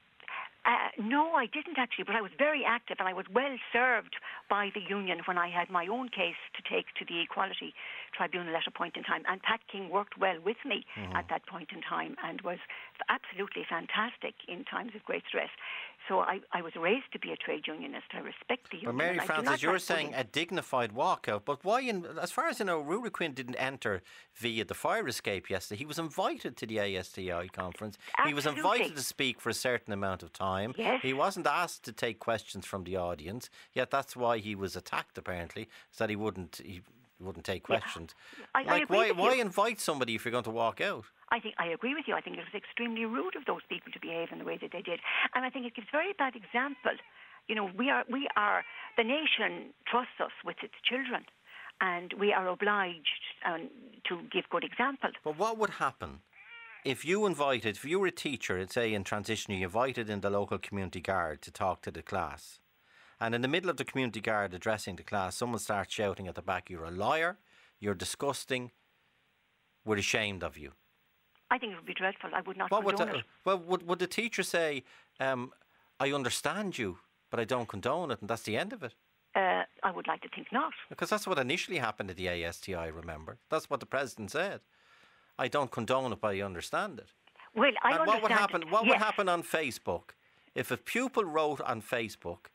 Uh, no, I didn't actually, but I was very active and I was well served by the union when I had my own case to take to the Equality Tribunal at a point in time. And Pat King worked well with me Mhm. at that point in time and was absolutely fantastic in times of great stress. So I, I was raised to be a trade unionist. I respect the union. But Mary and I do Frances, not you're like saying bullying. a dignified walkout, but why, in, as far as I know, Rory Quinn didn't enter via the fire escape yesterday. He was invited to the A S T I conference. He was Absolutely. invited to speak for a certain amount of time. Yes. He wasn't asked to take questions from the audience, yet that's why he was attacked, apparently, is that he wouldn't, he wouldn't take questions. I- I like, agree why, with why you. invite somebody if you're going to walk out? I think I agree with you. I think it was extremely rude of those people to behave in the way that they did, and I think it gives very bad example. You know, we are we are the nation trusts us with its children, and we are obliged um, to give good example. But what would happen if you invited, if you were a teacher, and say in transition, you invited in the local community guard to talk to the class, and in the middle of the community guard addressing the class, someone starts shouting at the back, "You're a liar, you're disgusting, we're ashamed of you." I think it would be dreadful. I would not What would condone the, it. well, would, would the teacher say, um, "I understand you, but I don't condone it," and that's the end of it? Uh, I would like to think not. Because that's what initially happened at the A S T I, remember? That's what the President said. "I don't condone it, but I understand it." Well, I and what would understand- happen? What yes. would happen on Facebook if a pupil wrote on Facebook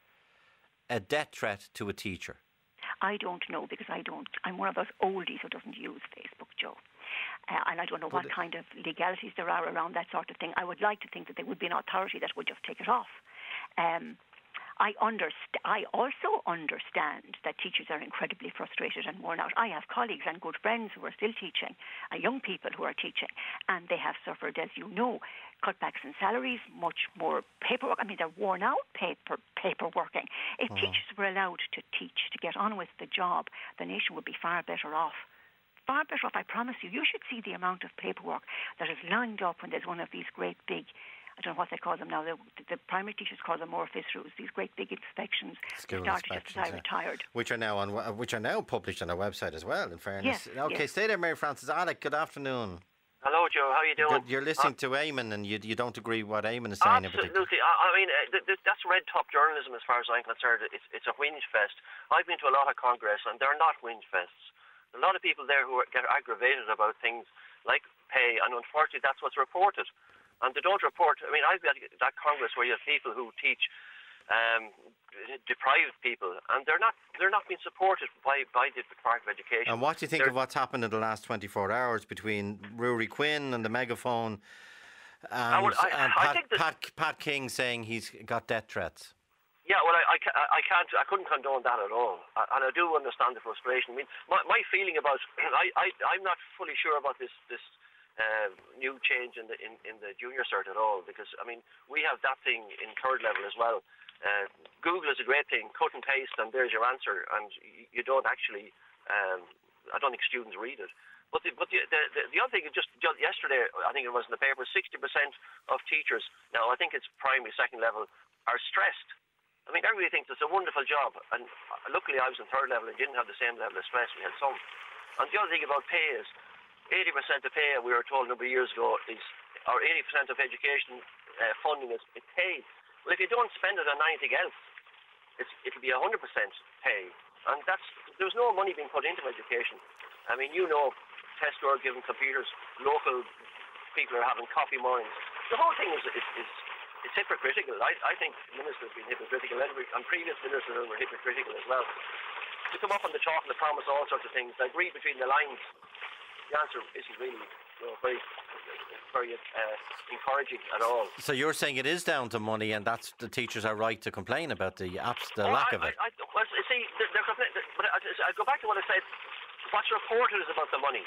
a death threat to a teacher? I don't know because I don't. I'm one of those oldies who doesn't use Facebook, Joe. Uh, and I don't know But what kind of legalities there are around that sort of thing. I would like to think that there would be an authority that would just take it off. Um, I underst- I also understand that teachers are incredibly frustrated and worn out. I have colleagues and good friends who are still teaching, uh, young people who are teaching, and they have suffered, as you know, cutbacks in salaries, much more paperwork. I mean, they're worn out paper paperworking. If Mm. teachers were allowed to teach, to get on with the job, the nation would be far better off. Far better off, I promise you. You should see the amount of paperwork that is lined up when there's one of these great big, I don't know what they call them now, the, the primary teachers call them Morphis-Rus, these great big inspections. School started inspections, just as I yeah. retired. Which are now on, which are now published on our website as well, in fairness. Yes, okay, yes. stay there, Mary Frances. Alec, good afternoon. Hello, Joe. How you doing? Good. You're listening uh, to Eamon, and you you don't agree with what Eamon is saying in particular. Absolutely. I, I mean, uh, th- th- that's red top journalism as far as I'm concerned. It's it's a whinge fest. I've been to a lot of Congress, and they're not whinge fests. A lot of people there who are, get aggravated about things like pay, and unfortunately, that's what's reported. And they don't report. I mean, I've been at that Congress where you have people who teach um, deprived people, and they're not they're not being supported by by the Department of Education. And what do you think they're, of what's happened in the last twenty-four hours between Rory Quinn and the megaphone, and, I would- I- and I Pat, think that- Pat, Pat King saying he's got death threats? Yeah, well, I, I, ca- I can't, I couldn't condone that at all, I, and I do understand the frustration. I mean, my, my feeling about, I, I, I'm not fully sure about this, this uh, new change in the in, in the junior cert at all, because I mean, we have that thing in third level as well. Uh, Google is a great thing, cut and paste, and there's your answer, and you, you don't actually, um, I don't think students read it. But the, but the, the, the other thing, just, just yesterday, I think it was in the paper, sixty percent of teachers, now I think it's primary, second level, are stressed. I mean, everybody thinks it's a wonderful job, and luckily I was in third level and didn't have the same level of stress. We had some. And the other thing about pay is eighty percent of pay, we were told a number of years ago, is, or eighty percent of education uh, funding is paid. Well, if you don't spend it on anything else, it's, it'll be one hundred percent pay. And that's, there's no money being put into education. I mean, you know, Tesco are giving computers, local people are having coffee mornings. The whole thing is, is, is it's hypocritical. I, I think ministers have been hypocritical, and previous ministers were hypocritical as well. To come up on the chalk and to promise all sorts of things, like read between the lines, the answer isn't really you know, very, very uh, encouraging at all. So you're saying it is down to money, and that's the teachers are right to complain about the apps, the oh, lack I, of it. I, I, well, see, they're, they're complaining, but I, I go back to what I said. What's reported is about the money,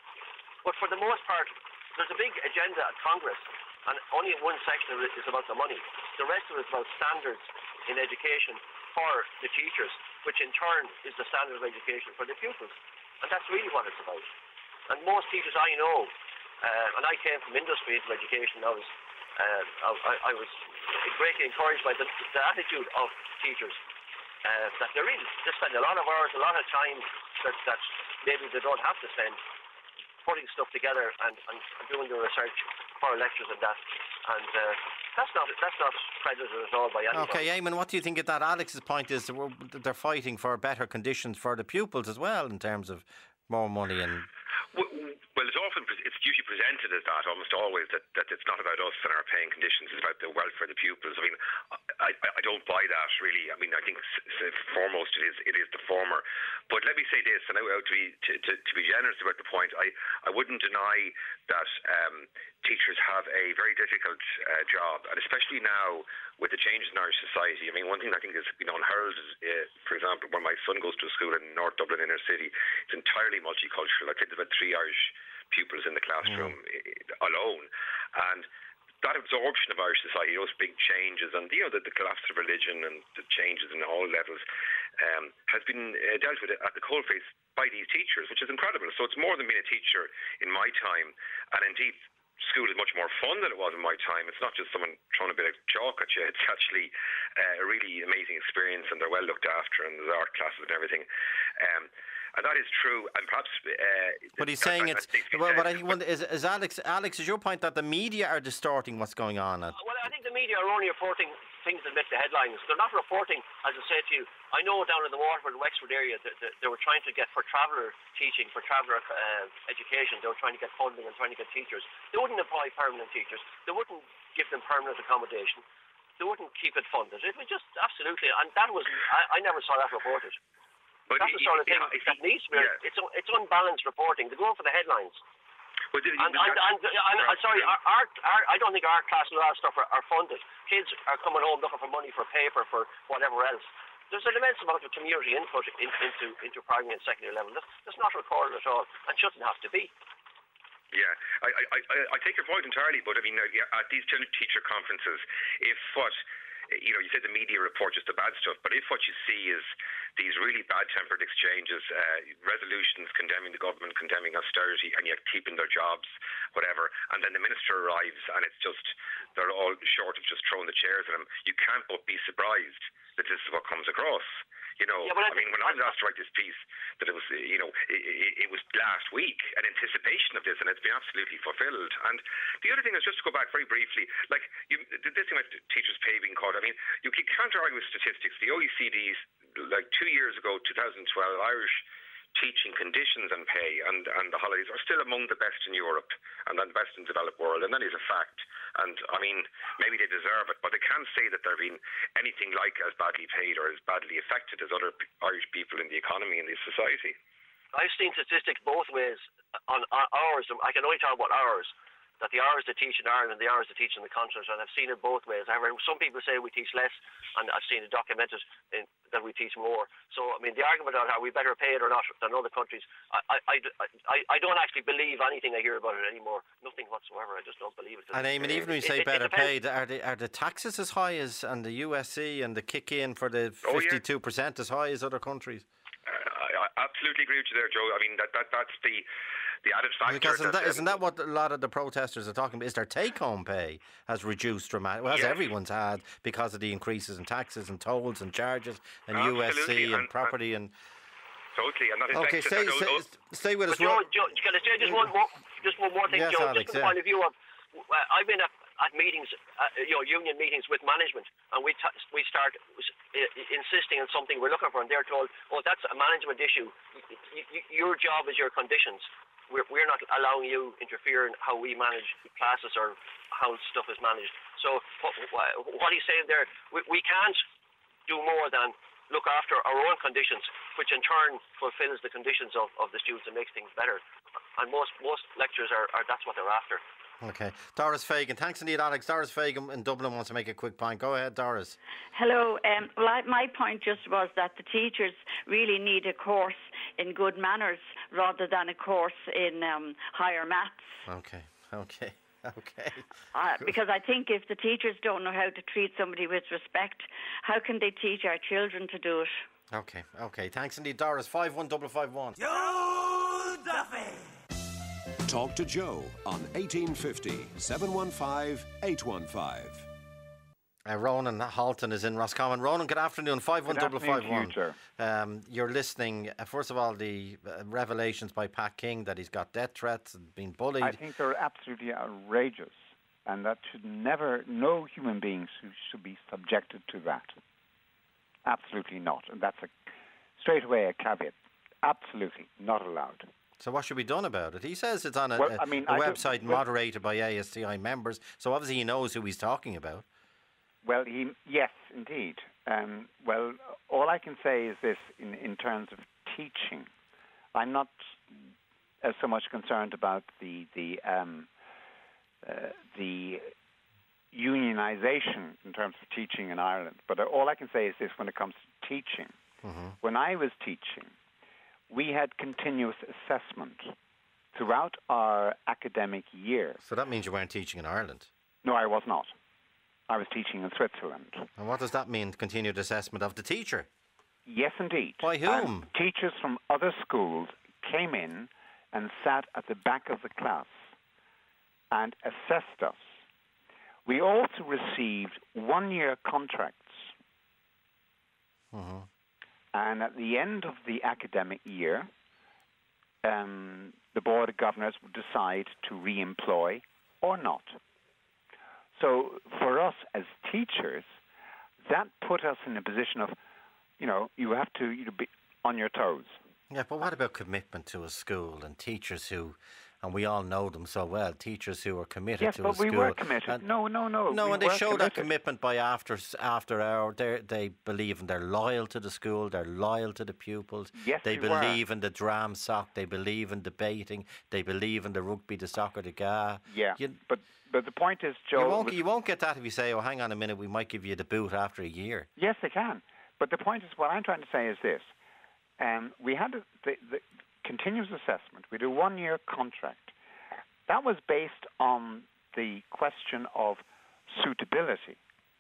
but for the most part, there's a big agenda at Congress. And only one section of it is about the money. The rest of it is about standards in education for the teachers, which in turn is the standard of education for the pupils. And that's really what it's about. And most teachers I know, uh, and I came from industry into education, I was, uh, I, I was greatly encouraged by the, the attitude of teachers, uh, that they really they spend a lot of hours, a lot of time that, that maybe they don't have to spend putting stuff together and, and doing the research for lectures and that, and uh, that's not that's not credited at all by anyone. Okay, Eamon, what do you think of that? Alex's point is that we're, they're fighting for better conditions for the pupils as well, in terms of more money and. Well, well it's often it's usually presented as that, almost always, that, that it's not about us and our paying conditions; it's about the welfare of the pupils. I mean, I, I, I don't buy that really. I mean, I think foremost it is it is the former. But let me say this, and I, to be to, to, to be generous about the point, I, I wouldn't deny that um, teachers have a very difficult uh, job, and especially now with the changes in Irish society. I mean, one thing I think is you know unheard is, uh, for example, when my son goes to a school in North Dublin inner city, it's entirely multicultural. I think there's about three Irish pupils in the classroom mm. alone, and that absorption of Irish society, those big changes, and you know the, the collapse of religion and the changes in all levels, um, has been uh, dealt with at the coalface by these teachers, which is incredible. So it's more than being a teacher in my time, and indeed school is much more fun than it was in my time. It's not just someone throwing a bit of chalk at you. It's actually uh, a really amazing experience, and they're well looked after, and there's art classes and everything. Um, And that is true, and perhaps. Uh, but he's saying it's. Well, but I think is, is Alex. Alex, is your point that the media are distorting what's going on? At well, I think the media are only reporting things that make the headlines. They're not reporting, as I said to you. I know down in the Waterford and Wexford area that, that they were trying to get for traveller teaching, for traveller uh, education. They were trying to get funding and trying to get teachers. They wouldn't employ permanent teachers. They wouldn't give them permanent accommodation. They wouldn't keep it funded. It was just absolutely, and that was. I, I never saw that reported. But that's it, the sort of thing yeah, that needs to be. Yeah. It's it's unbalanced reporting. They're going for the headlines. Well, did, and, and, and, and, and sorry, our, our, our, I don't think our classes and all that stuff are, are funded. Kids are coming home looking for money for paper, for whatever else. There's an immense amount of community input in, into into primary and secondary level. That's, that's not recorded at all, and shouldn't have to be. Yeah, I, I, I, I take your point entirely, but I mean, at these teacher conferences, if what, you know, you said the media report just the bad stuff, but if what you see is these really bad-tempered exchanges, uh, resolutions condemning the government, condemning austerity, and yet keeping their jobs, whatever, and then the minister arrives and it's just, they're all short of just throwing the chairs at him, you can't but be surprised that this is what comes across. You know, yeah, I, I mean, when I was asked to write this piece, that it was, you know, it, it, it was last week, an anticipation of this, and it's been absolutely fulfilled. And the other thing is, just to go back very briefly, like, you, this thing about teachers' pay being caught, I mean, you can't argue with statistics. The O E C D's, like, two years ago, two thousand twelve, Irish teaching conditions and pay and, and the holidays are still among the best in Europe and the best in the developed world, and that is a fact. And I mean, maybe they deserve it, but they can't say that they're being anything like as badly paid or as badly affected as other Irish people in the economy and the society. I've seen statistics both ways on, on hours. I can only talk about hours. That the hours they teach in Ireland and the hours they teach in the continent, and I've seen it both ways. I've heard some people say we teach less, and I've seen it documented in, that we teach more. So, I mean, the argument on how we better pay it or not than other countries, I, I, I, I don't actually believe anything I hear about it anymore. Nothing whatsoever. I just don't believe it. And I mean, even when you say it, better it paid, are the, are the taxes as high as, and the U S C and the kick in for the fifty-two percent as high as other countries? Uh, I, I absolutely agree with you there, Joe. I mean, that, that that's the... The added factor. Because isn't that, that, isn't that what a lot of the protesters are talking about? Is their take-home pay has reduced dramatically, well, as yes. everyone's had, because of the increases in taxes and tolls and charges and Absolutely. U S C and, and property and. Totally, and that is okay. Stay, that, stay, oh, stay with us. Joe, Joe, can I say just one more, just one more thing, yes, Joe? Alex, just from the yeah. point of view of, uh, I've been at, at meetings, uh, you know, union meetings with management, and we t- we start uh, insisting on something we're looking for, and they're told, "Oh, that's a management issue. Y- y- your job is your conditions. We're, we're not allowing you interfere in how we manage classes or how stuff is managed." So what, what he's saying there, we, we can't do more than look after our own conditions, which in turn fulfills the conditions of, of the students and makes things better. And most most lecturers are, are that's what they're after. Okay. Doris Fagan. Thanks indeed, Alex. Doris Fagan in Dublin wants to make a quick point. Go ahead, Doris. Hello. Um, well, I, my point just was that the teachers really need a course in good manners rather than a course in um, higher maths. Okay. Okay. Okay. Uh, because I think if the teachers don't know how to treat somebody with respect, how can they teach our children to do it? Okay. Okay. Thanks indeed, Doris. five one five five one. Joe Duffy. Talk to Joe on eighteen fifty, seven one five, eight one five. Uh, Ronan Halton is in Roscommon. Ronan, good afternoon. five one five five one. Um, you're listening. Uh, first of all, the uh, revelations by Pat King that he's got death threats and been bullied. I think they're absolutely outrageous, and that should never, no human being should be subjected to that. Absolutely not. And that's a straight away a caveat. Absolutely not allowed. So what should be done about it? He says it's on a, well, a, I mean, a I website well, moderated by A S T I members, so obviously he knows who he's talking about. Well, he yes, indeed. Um, well, all I can say is this in, in terms of teaching. I'm not uh, so much concerned about the the um, uh, the unionization in terms of teaching in Ireland, but all I can say is this: when it comes to teaching, mm-hmm. when I was teaching, we had continuous assessment throughout our academic year. So that means you weren't teaching in Ireland? No, I was not. I was teaching in Switzerland. And what does that mean, continued assessment of the teacher? Yes, indeed. By whom? And teachers from other schools came in and sat at the back of the class and assessed us. We also received one-year contracts. Mm-hmm. And at the end of the academic year, um, the Board of Governors would decide to re-employ or not. So for us as teachers, that put us in a position of, you know, you have to you know, be on your toes. Yeah, but what about commitment to a school and teachers who, and we all know them so well. Teachers who are committed yes, to but a school. we were committed. And no, no, no. No, we and they were show committed. that commitment by after after hour. They they believe and they're loyal to the school. They're loyal to the pupils. Yes, they we believe were. in the dram sock. They believe in debating. They believe in the rugby, the soccer, the ga. Yeah, you, but but the point is, Joe, you won't was, you won't get that if you say, "Oh, hang on a minute, we might give you the boot after a year." Yes, they can. But the point is, what I'm trying to say is this: um, we had a, the, the continuous assessment. We do a one-year contract. That was based on the question of suitability.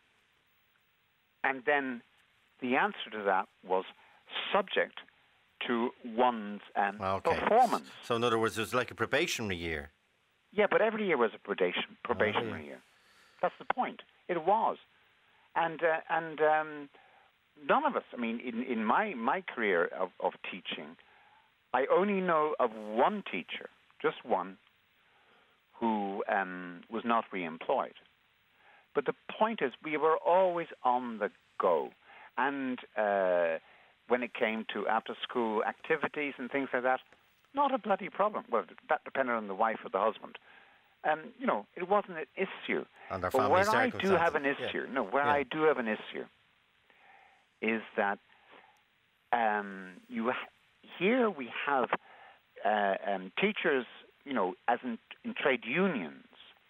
And then the answer to that was subject to one's um, okay. performance. So in other words, it was like a probationary year. Yeah, but every year was a probation, probationary oh, yeah. year. That's the point. It was. And uh, and um, none of us, I mean, in, in my, my career of, of teaching, I only know of one teacher, just one, who um, was not re-employed. But the point is, we were always on the go. And uh, when it came to after-school activities and things like that, not a bloody problem. Well, that depended on the wife or the husband. Um, you know, it wasn't an issue. And their but family where I do circumstances. have an issue, yeah. no, where yeah. I do have an issue is that um, you ha- here we have uh, um, teachers, you know, as in, in trade unions,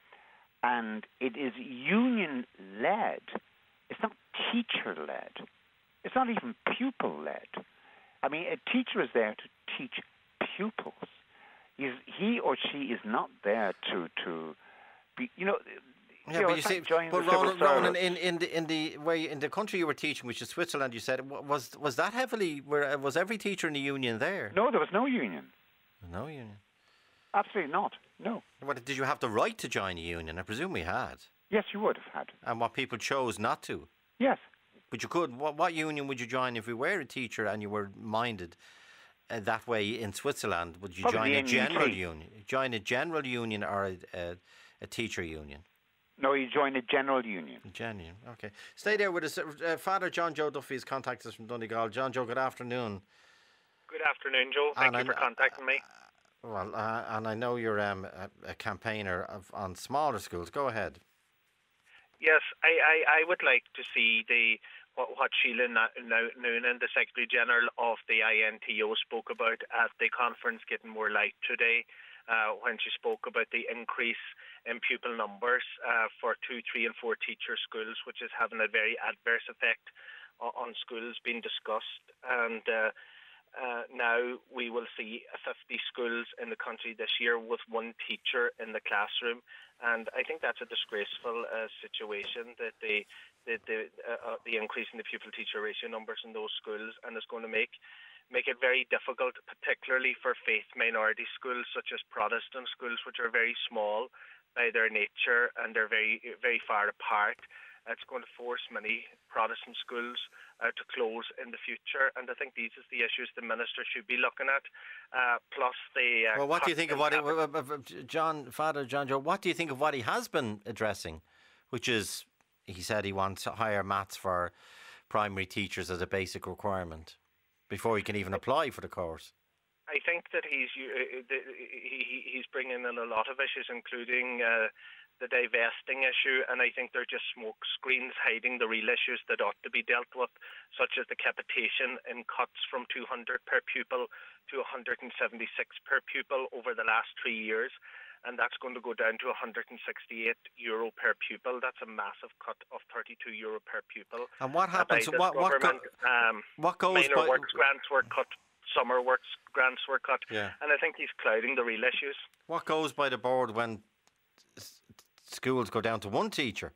and it is union-led. It's not teacher-led. It's not even pupil-led. I mean, a teacher is there to teach pupils. He's, he or she is not there to to be, you know. Yeah, you know, but you it's see, like joining but the civil Ronan, Ronan, service. in, in the in the way in the country you were teaching, which is Switzerland, you said was was that heavily? Where was every teacher in the union there? No, there was no union. No union. Absolutely not. No. What, did you have the right to join a union? I presume we had. Yes, you would have had. And what people chose not to. Yes. But you could. What, what union would you join if you were a teacher and you were minded uh, that way in Switzerland? Would you Probably join a the N U T. general union? Join a general union or a, a, a teacher union? No, you join a general union. Genuine, okay. Stay there with us. Uh, Father John Joe Duffy has contacted us from Donegal. John Joe, good afternoon. Good afternoon, Joe. Thank And you I- for contacting me. Well, uh, and I know you're um, a, a campaigner of, on smaller schools. Go ahead. Yes, I, I, I would like to see the what, what Sheila Na- Na- Noonan, the Secretary General of the I N T O, spoke about at the conference Getting More Light today, uh, when she spoke about the increase in pupil numbers uh, for two, three, and four teacher schools, which is having a very adverse effect on, on schools being discussed. And uh, Uh, now we will see fifty schools in the country this year with one teacher in the classroom, and I think that's a disgraceful uh, situation that the the the, uh, uh, the increase in the pupil-teacher ratio numbers in those schools, and it's going to make make it very difficult, particularly for faith minority schools such as Protestant schools, which are very small by their nature and they're very very far apart. It's going to force many Protestant schools uh, to close in the future, and I think these are the issues the minister should be looking at. Uh, plus the uh, Well, what do you think of what he, capital- uh, uh, uh, John, Father John Joe? What do you think of what he has been addressing, which is he said he wants higher maths for primary teachers as a basic requirement before he can even apply for the course? I think that he's uh, the- he, he's bringing in a lot of issues, including uh, the divesting issue, and I think they're just smoke screens hiding the real issues that ought to be dealt with, such as the capitation in cuts from two hundred per pupil to one hundred seventy-six per pupil over the last three years, and that's going to go down to one hundred sixty-eight euro per pupil. That's a massive cut of thirty-two euro per pupil. And what Uh, by happens? this What what, go, government. um, what goes minor by? works grants were cut, summer works grants were cut, Yeah. and I think he's clouding the real issues. What goes by the board when s- schools go down to one teacher?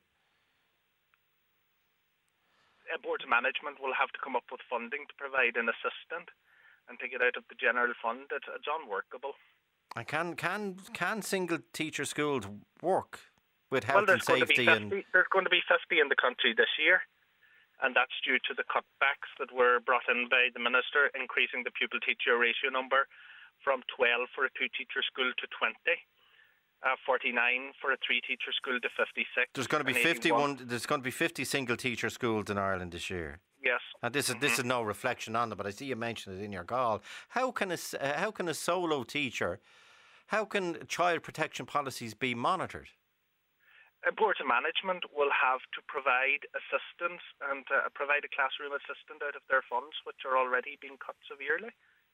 Uh, board management will have to come up with funding to provide an assistant and take it out of the general fund. It's, it's unworkable. And can can can single teacher schools work with Well, health and there's going, to be safety fifty, and? there's going to be fifty in the country this year, and that's due to the cutbacks that were brought in by the minister, increasing the pupil-teacher ratio number from twelve for a two-teacher school to twenty, uh, forty-nine for a three-teacher school to fifty-six. There's going to be and fifty-one. There's going to be fifty single teacher schools in Ireland this year. Yes. And this is this is no reflection on it, but I see you mentioned it in your call. How can a s- uh, how can a solo teacher how can child protection policies be monitored? A board of management will have to provide assistance and uh, provide a classroom assistant out of their funds, which are already being cut severely.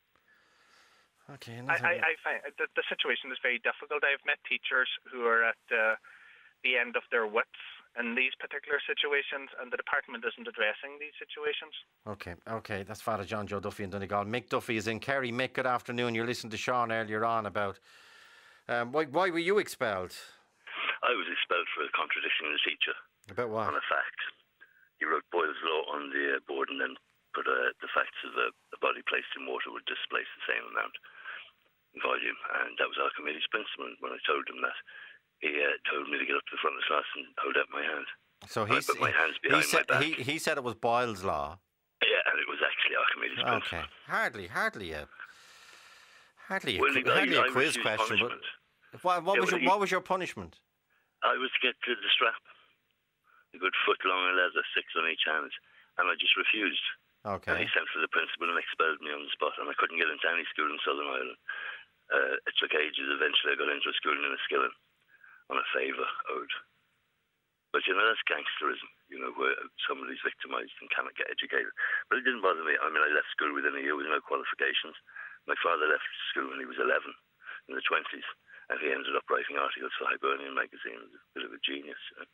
Okay. I, I, I find the, the situation is very difficult. I've met teachers who are at uh, the end of their wits in these particular situations, and the department isn't addressing these situations. Okay, okay. That's Father John Joe Duffy in Donegal. Mick Duffy is in Kerry. Mick, good afternoon. You're listening to Sean earlier on about um, why, why were you expelled? I was expelled for contradicting the teacher. About what? On a fact. He wrote Boyle's Law on the uh, board and then put uh, the facts of a, a body placed in water would displace the same amount in volume. And that was Archimedes' principle. And when I told him that, he uh, told me to get up to the front of the class and hold out my hand. So he put my hands behind he said, my back. He, he said it was Boyle's Law. Yeah, and it was actually Archimedes' Okay. principle. Hardly, hardly a, hardly a, Well, hardly I, a I quiz refused question. punishment. But what, what Yeah, was well, your, he- what was your punishment? I was to get to the strap, a good foot long of leather, six on each hand, and I just refused. Okay. And he sent for the principal and expelled me on the spot, and I couldn't get into any school in Southern Ireland. Uh, it took ages. Eventually, I got into a school in Enniskillen on a favour owed. But, you know, that's gangsterism, you know, where somebody's victimised and cannot get educated. But it didn't bother me. I mean, I left school within a year with no qualifications. My father left school when he was eleven, in the twenties. And he ended up writing articles for Hibernian magazine. He was a bit of a genius. You know.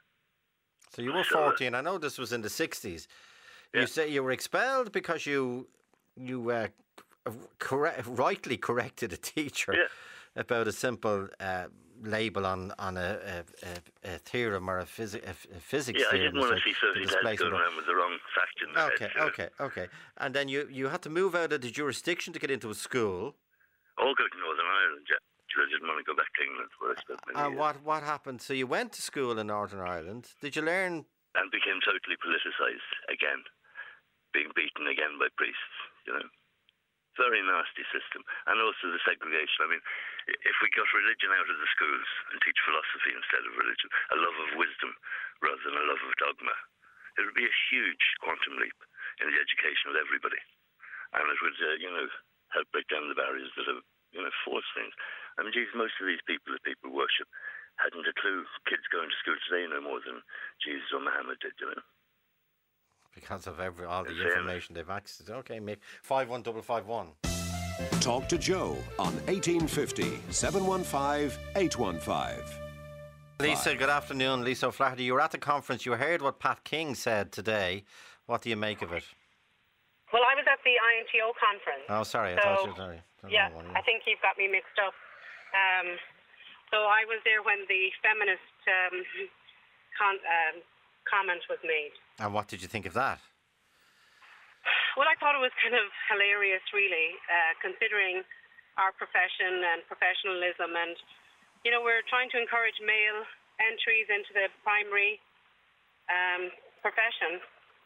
So you were So, uh, fourteen. I know this was in the sixties. Yeah. You say you were expelled because you you uh, correct, rightly corrected a teacher Yeah. about a simple uh, label on on a, a, a, a theorem or a, phys- a, a physics Yeah, I theorem. didn't want to like see the thirty lads displacement going of- around with the wrong fact in their Okay, heads. you know. okay, okay. And then you, you had to move out of the jurisdiction to get into a school. All go to Northern Ireland, yeah. I didn't want to go back to England, where I spent many And years. what, what happened? So you went to school in Northern Ireland. Did you learn? And became totally politicised again, being beaten again by priests, you know. Very nasty system. And also the segregation. I mean, if we got religion out of the schools and teach philosophy instead of religion, a love of wisdom rather than a love of dogma, it would be a huge quantum leap in the education of everybody. And it would, uh, you know, help break down the barriers that have, you know, forced things. I mean, geez, most of these people that people worship hadn't a clue. Kids going to school today know more than Jesus or Muhammad did, you know. Because of every all the Yes, yeah. information they've access to. Okay, Mick. five one five five one. Talk to Joe on eighteen fifty, seven one five, eight one five. Lisa, good afternoon. Lisa O'Flaherty, you were at the conference. You heard what Pat King said today. What do you make of it? Well, I was at the I N T O conference. Oh, sorry. I So, thought you were sorry. Don't Yeah, know what you- I think you've got me mixed up. Um, so I was there when the feminist um, con- um, comment was made. And what did you think of that? Well, I thought it was kind of hilarious, really, uh, considering our profession and professionalism. And, you know, we're trying to encourage male entries into the primary um, profession.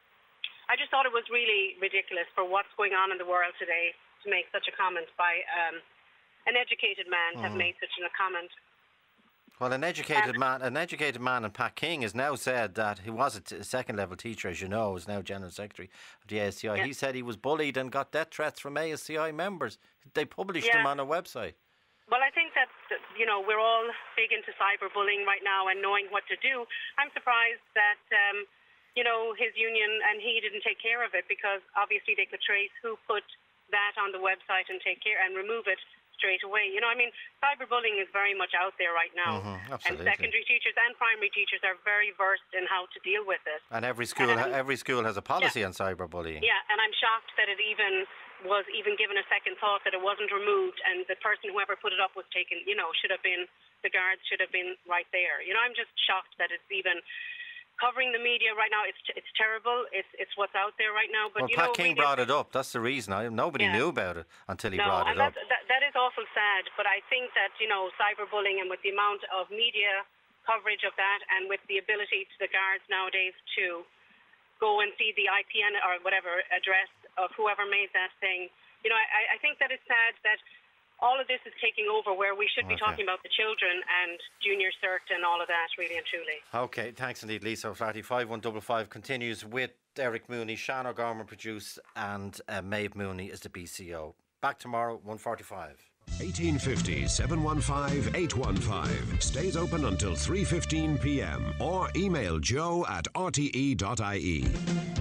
I just thought it was really ridiculous for what's going on in the world today to make such a comment by um, an educated man to have Mhm. made such a comment. Well, an educated man, an educated man, and Pat King has now said that he was a, t- a second-level teacher, as you know, is now general secretary of the A S T I. Yeah. He said he was bullied and got death threats from A S T I members. They published Yeah. them on a website. Well, I think that, that, you know, we're all big into cyberbullying right now and knowing what to do. I'm surprised that, um, you know, his union and he didn't take care of it, because obviously they could trace who put that on the website and take care and remove it straight away. You know, I mean, cyberbullying is very much out there right now. Mhm, and absolutely. secondary teachers and primary teachers are very versed in how to deal with it. And every school, ha- Um, every school has a policy on cyberbullying. Yeah, and I'm shocked that it even was even given a second thought, that it wasn't removed, and the person, whoever put it up, was taken, you know, should have been, the guards should have been right there. You know, I'm just shocked that it's even covering the media right now. It's it's terrible. It's it's what's out there right now. But Well, you Pat know, King we brought it up. That's the reason. I, nobody Yeah. knew about it until he no, brought and it up. that's, that that is awful sad. But I think that, you know, cyberbullying, and with the amount of media coverage of that, and with the ability to the guards nowadays to go and see the I P N or whatever address of whoever made that thing, you know, I, I think that it's sad that all of this is taking over, where we should be Okay. talking about the children and junior cert and all of that, really and truly. Okay, thanks indeed, Lisa O'Flaherty. five one five five continues with Derek Mooney, Sean O'Gorman produced, and uh, Maeve Mooney is the B C O. Back tomorrow, one forty-five. eighteen fifty, seven one five, eight one five. Stays open until three fifteen p m or email joe at r t e dot i e.